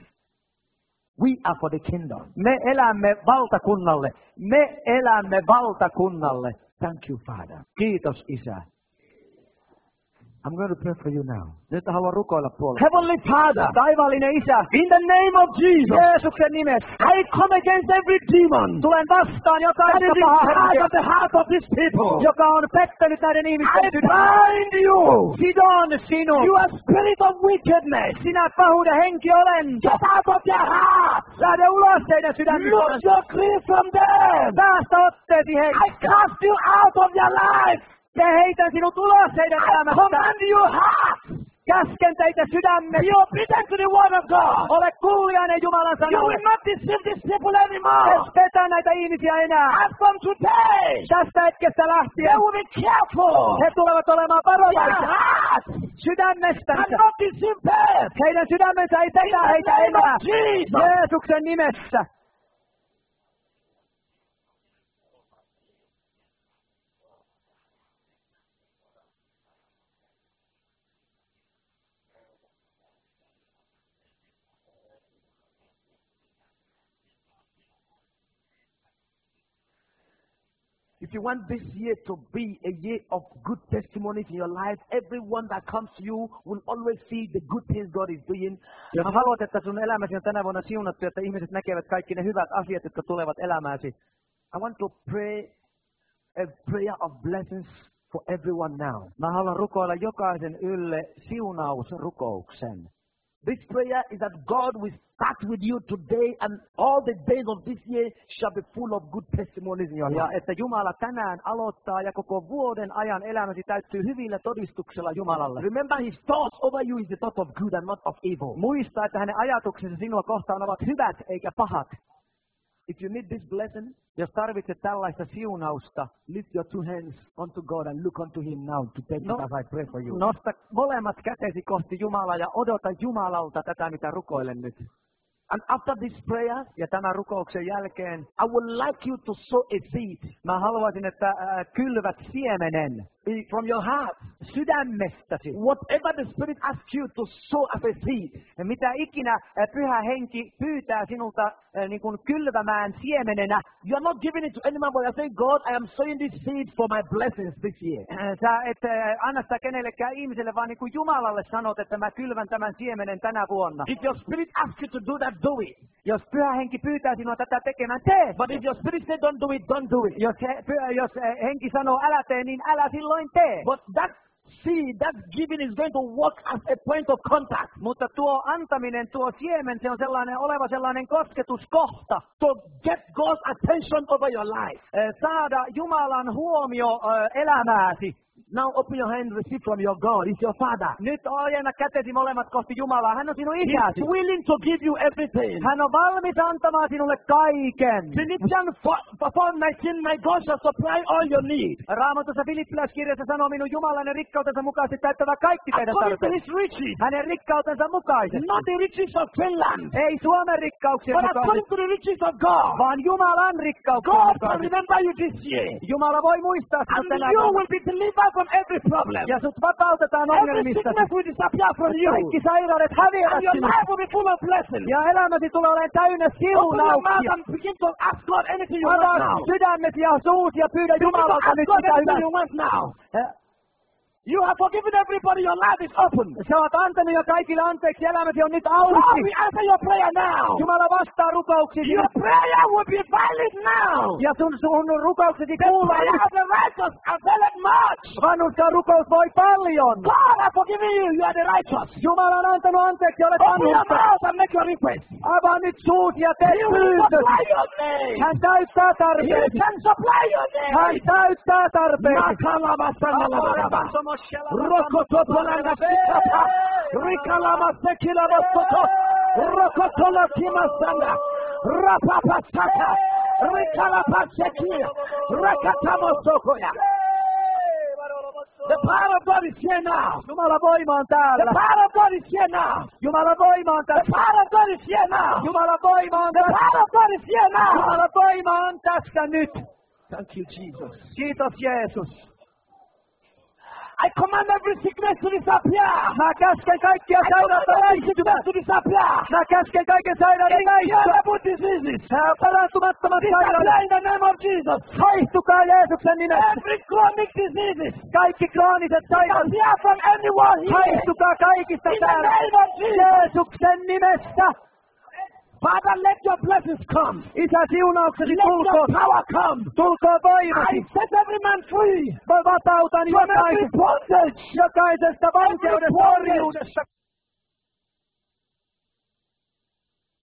We are for the kingdom. Me elämme valtakunnalle. Me elämme valtakunnalle. Thank you, Father. Kiitos Isä. I'm going to pray for you now. Nyt haluan rukoilla puolesta. Heavenly Father, Taivallinen Isä, in the name of Jesus, Jeesuksen nimessä, I come against every demon tulen vastaan that jokaista is in pahaa charge henkeä, of the heart of these people. joka on pettänyt näiden I ihmisten sydämen. bind you. Sidon sinut. You are spirit of wickedness. Sinä pahuuden henki olen. Get out of their heart. Lähde ulos teidän sydämistä. Lose your grip from them. Päästä otteesi I heistä. cast you out of their life. Ja heitän sinut ulos heidän I elämästä. command you heart. Käsken teitä sydämme. Be obedient to the word of God. Ole kuulijainen Jumalan You sanalle. will not deceive these people anymore. Et petä näitä ihmisiä enää. As from today, Tästä hetkestä they lähtien will be careful. he tulevat olemaan Their varovaisia heart sydämestänsä. cannot deceive them. Heidän sydämensä ei petä In heitä the name enää. of Jesus. Jeesuksen nimessä. If you want this year to be a year of good testimonies in your life, everyone that comes to you will always see the good things God is doing. Jos haluat, että sun elämäsi on tänä vuonna siunattu, että ihmiset näkevät kaikki ne hyvät asiat, jotka tulevat elämääsi. I want to pray a prayer of blessings for everyone now. Mä haluan rukoilla jokaisen ylle siunausrukouksen. This prayer is that God will start with you today, and all the days of this year shall be full of good testimonies in your Ja life. että Jumala tänään aloittaa ja koko vuoden ajan elämäsi täyttyy hyvillä todistuksella Jumalalle. Remember, His thoughts over you is the thought of good and not of evil. Muista, että hänen ajatuksensa sinua kohtaan ovat hyvät eikä pahat. If you need this blessing, Jos tarvitset tällaista siunausta, lift your two hands unto God and look unto Him now to take No. it as I pray for you. nosta molemmat kätesi kohti Jumalaa ja odota Jumalalta tätä, mitä rukoilen nyt. And after this prayer, Ja tämän rukouksen jälkeen I would like you to sow a seed mä haluaisin, että äh, kylvät siemenen in- from your heart. sydämestäsi. Whatever the Spirit asks you to sow as a seed, Ja mitä ikinä äh, pyhä henki pyytää sinulta äh, niin kuin kylvämään siemenenä, you are not giving it to anyone, but you are saying, God, I am sowing this seed for my blessings this year. äh, sä et äh, anna sitä kenellekään ihmiselle, vaan niin kuin Jumalalle sanot, että mä kylvän tämän siemenen tänä vuonna. If your Spirit asks you to do that, do it. Jos pyhä henki pyytää sinua tätä tekemään, tee. But if your Spirit says don't do it, don't do it. Jos, he, pyhä, jos äh, henki sanoo älä tee, niin älä silloin tee. But that seed, that giving is going to work as a point of contact. Mutta tuo antaminen, tuo siemen, se on sellainen oleva sellainen kosketuskohta. To get God's attention over your life. Äh, Saada Jumalan huomio äh, elämääsi. Now open your hand and receive from your God. It's your Father. Nyt ojenna kätesi molemmat kohti Jumalaa. Hän on sinun He's isäsi. willing to give you everything. Hän on valmis antamaan sinulle kaiken. Philippians four nineteen, my God shall supply all your needs. Raamatussa Filippiläiskirjassa sanoo minun Jumalainen rikkautensa mukaisesti täyttävä kaikki teidän According to tarpeet. His riches. Hänen rikkautensa mukaisesti. Not the riches of Finland, Ei Suomen rikkauksien but mukaisesti, according to the riches of God. vaan Jumalan rikkauksien God can mukaisesti. remember you this year. Jumala voi muistaa sinut And tänä you vuonna. will be delivered from every problem. Ja sut vapautetaan Every ongelmista. sickness will disappear from you. Kaikki sairaudet häviävät And your sinusta. life will be full of blessings. Ja elämäsi tulee olemaan täynnä Open your mouth siunauksia. and begin to ask God anything you want Avaa now. sydämesi ja suus ja pyydä Begin to Jumalalta ask nyt God mitä anything hyvää. you want now. Eh, You have forgiven everybody. Your life is open. Sä oot antanut jo kaikille anteeksi, elämäsi on nyt God auki. will answer your prayer now. Jumala vastaa rukouksiin. Your prayer will be valid now. Ja sun, sun rukouksesi The kuuluu. prayer of the righteous availeth much. Vanhuskan rukous voi paljon. God has forgiven you. You are the righteous. Jumala on antanut anteeksi, olet Open your vanhuska. mouth and make your request. Avaa nyt suut ja tee He will pyyntö. supply your need. Hän täyttää He tarpeesi. can supply your Hän need. täyttää tarpeesi. Makalabasanalaraba. Rokotopolanga sikapa. Rikalama sekilabosoto. Rokotola kimasanda. Rapapasata. Rikalapasekia. Rakatamosokoya. The power of God is here now. Jumala voima on The täällä. power of God is here now. Jumala voima on The tässä. power of God is here now. Jumala voima on The tässä. power of God is here now. Jumala voima on tässä nyt. Thank you, Jesus. Kiitos Jeesus. I command every sickness to disappear. Mä käsken kaikkia I command sairautta every väistymään. sickness to disappear. Mä käsken kaiken sairauden väistymään. Incurable diseases. Hän on parantumattomat Disappear sairaudet. in the name of Jesus. Haihtukaa Jeesuksen nimessä. Every chronic diseases. Kaikki krooniset sairaudet. Disappear from anyone here. Haihtukaa kaikista In the täällä. name of Jesus. Jeesuksen nimessä. Father, let your blessings come. Isä, siunauksesi Let your tulkoon. power come. Tulkoon I voimasi. set every man free Mä vapautan from every jokaisesta, bondage. jokaisesta vankeudesta, bondage. orjuudesta,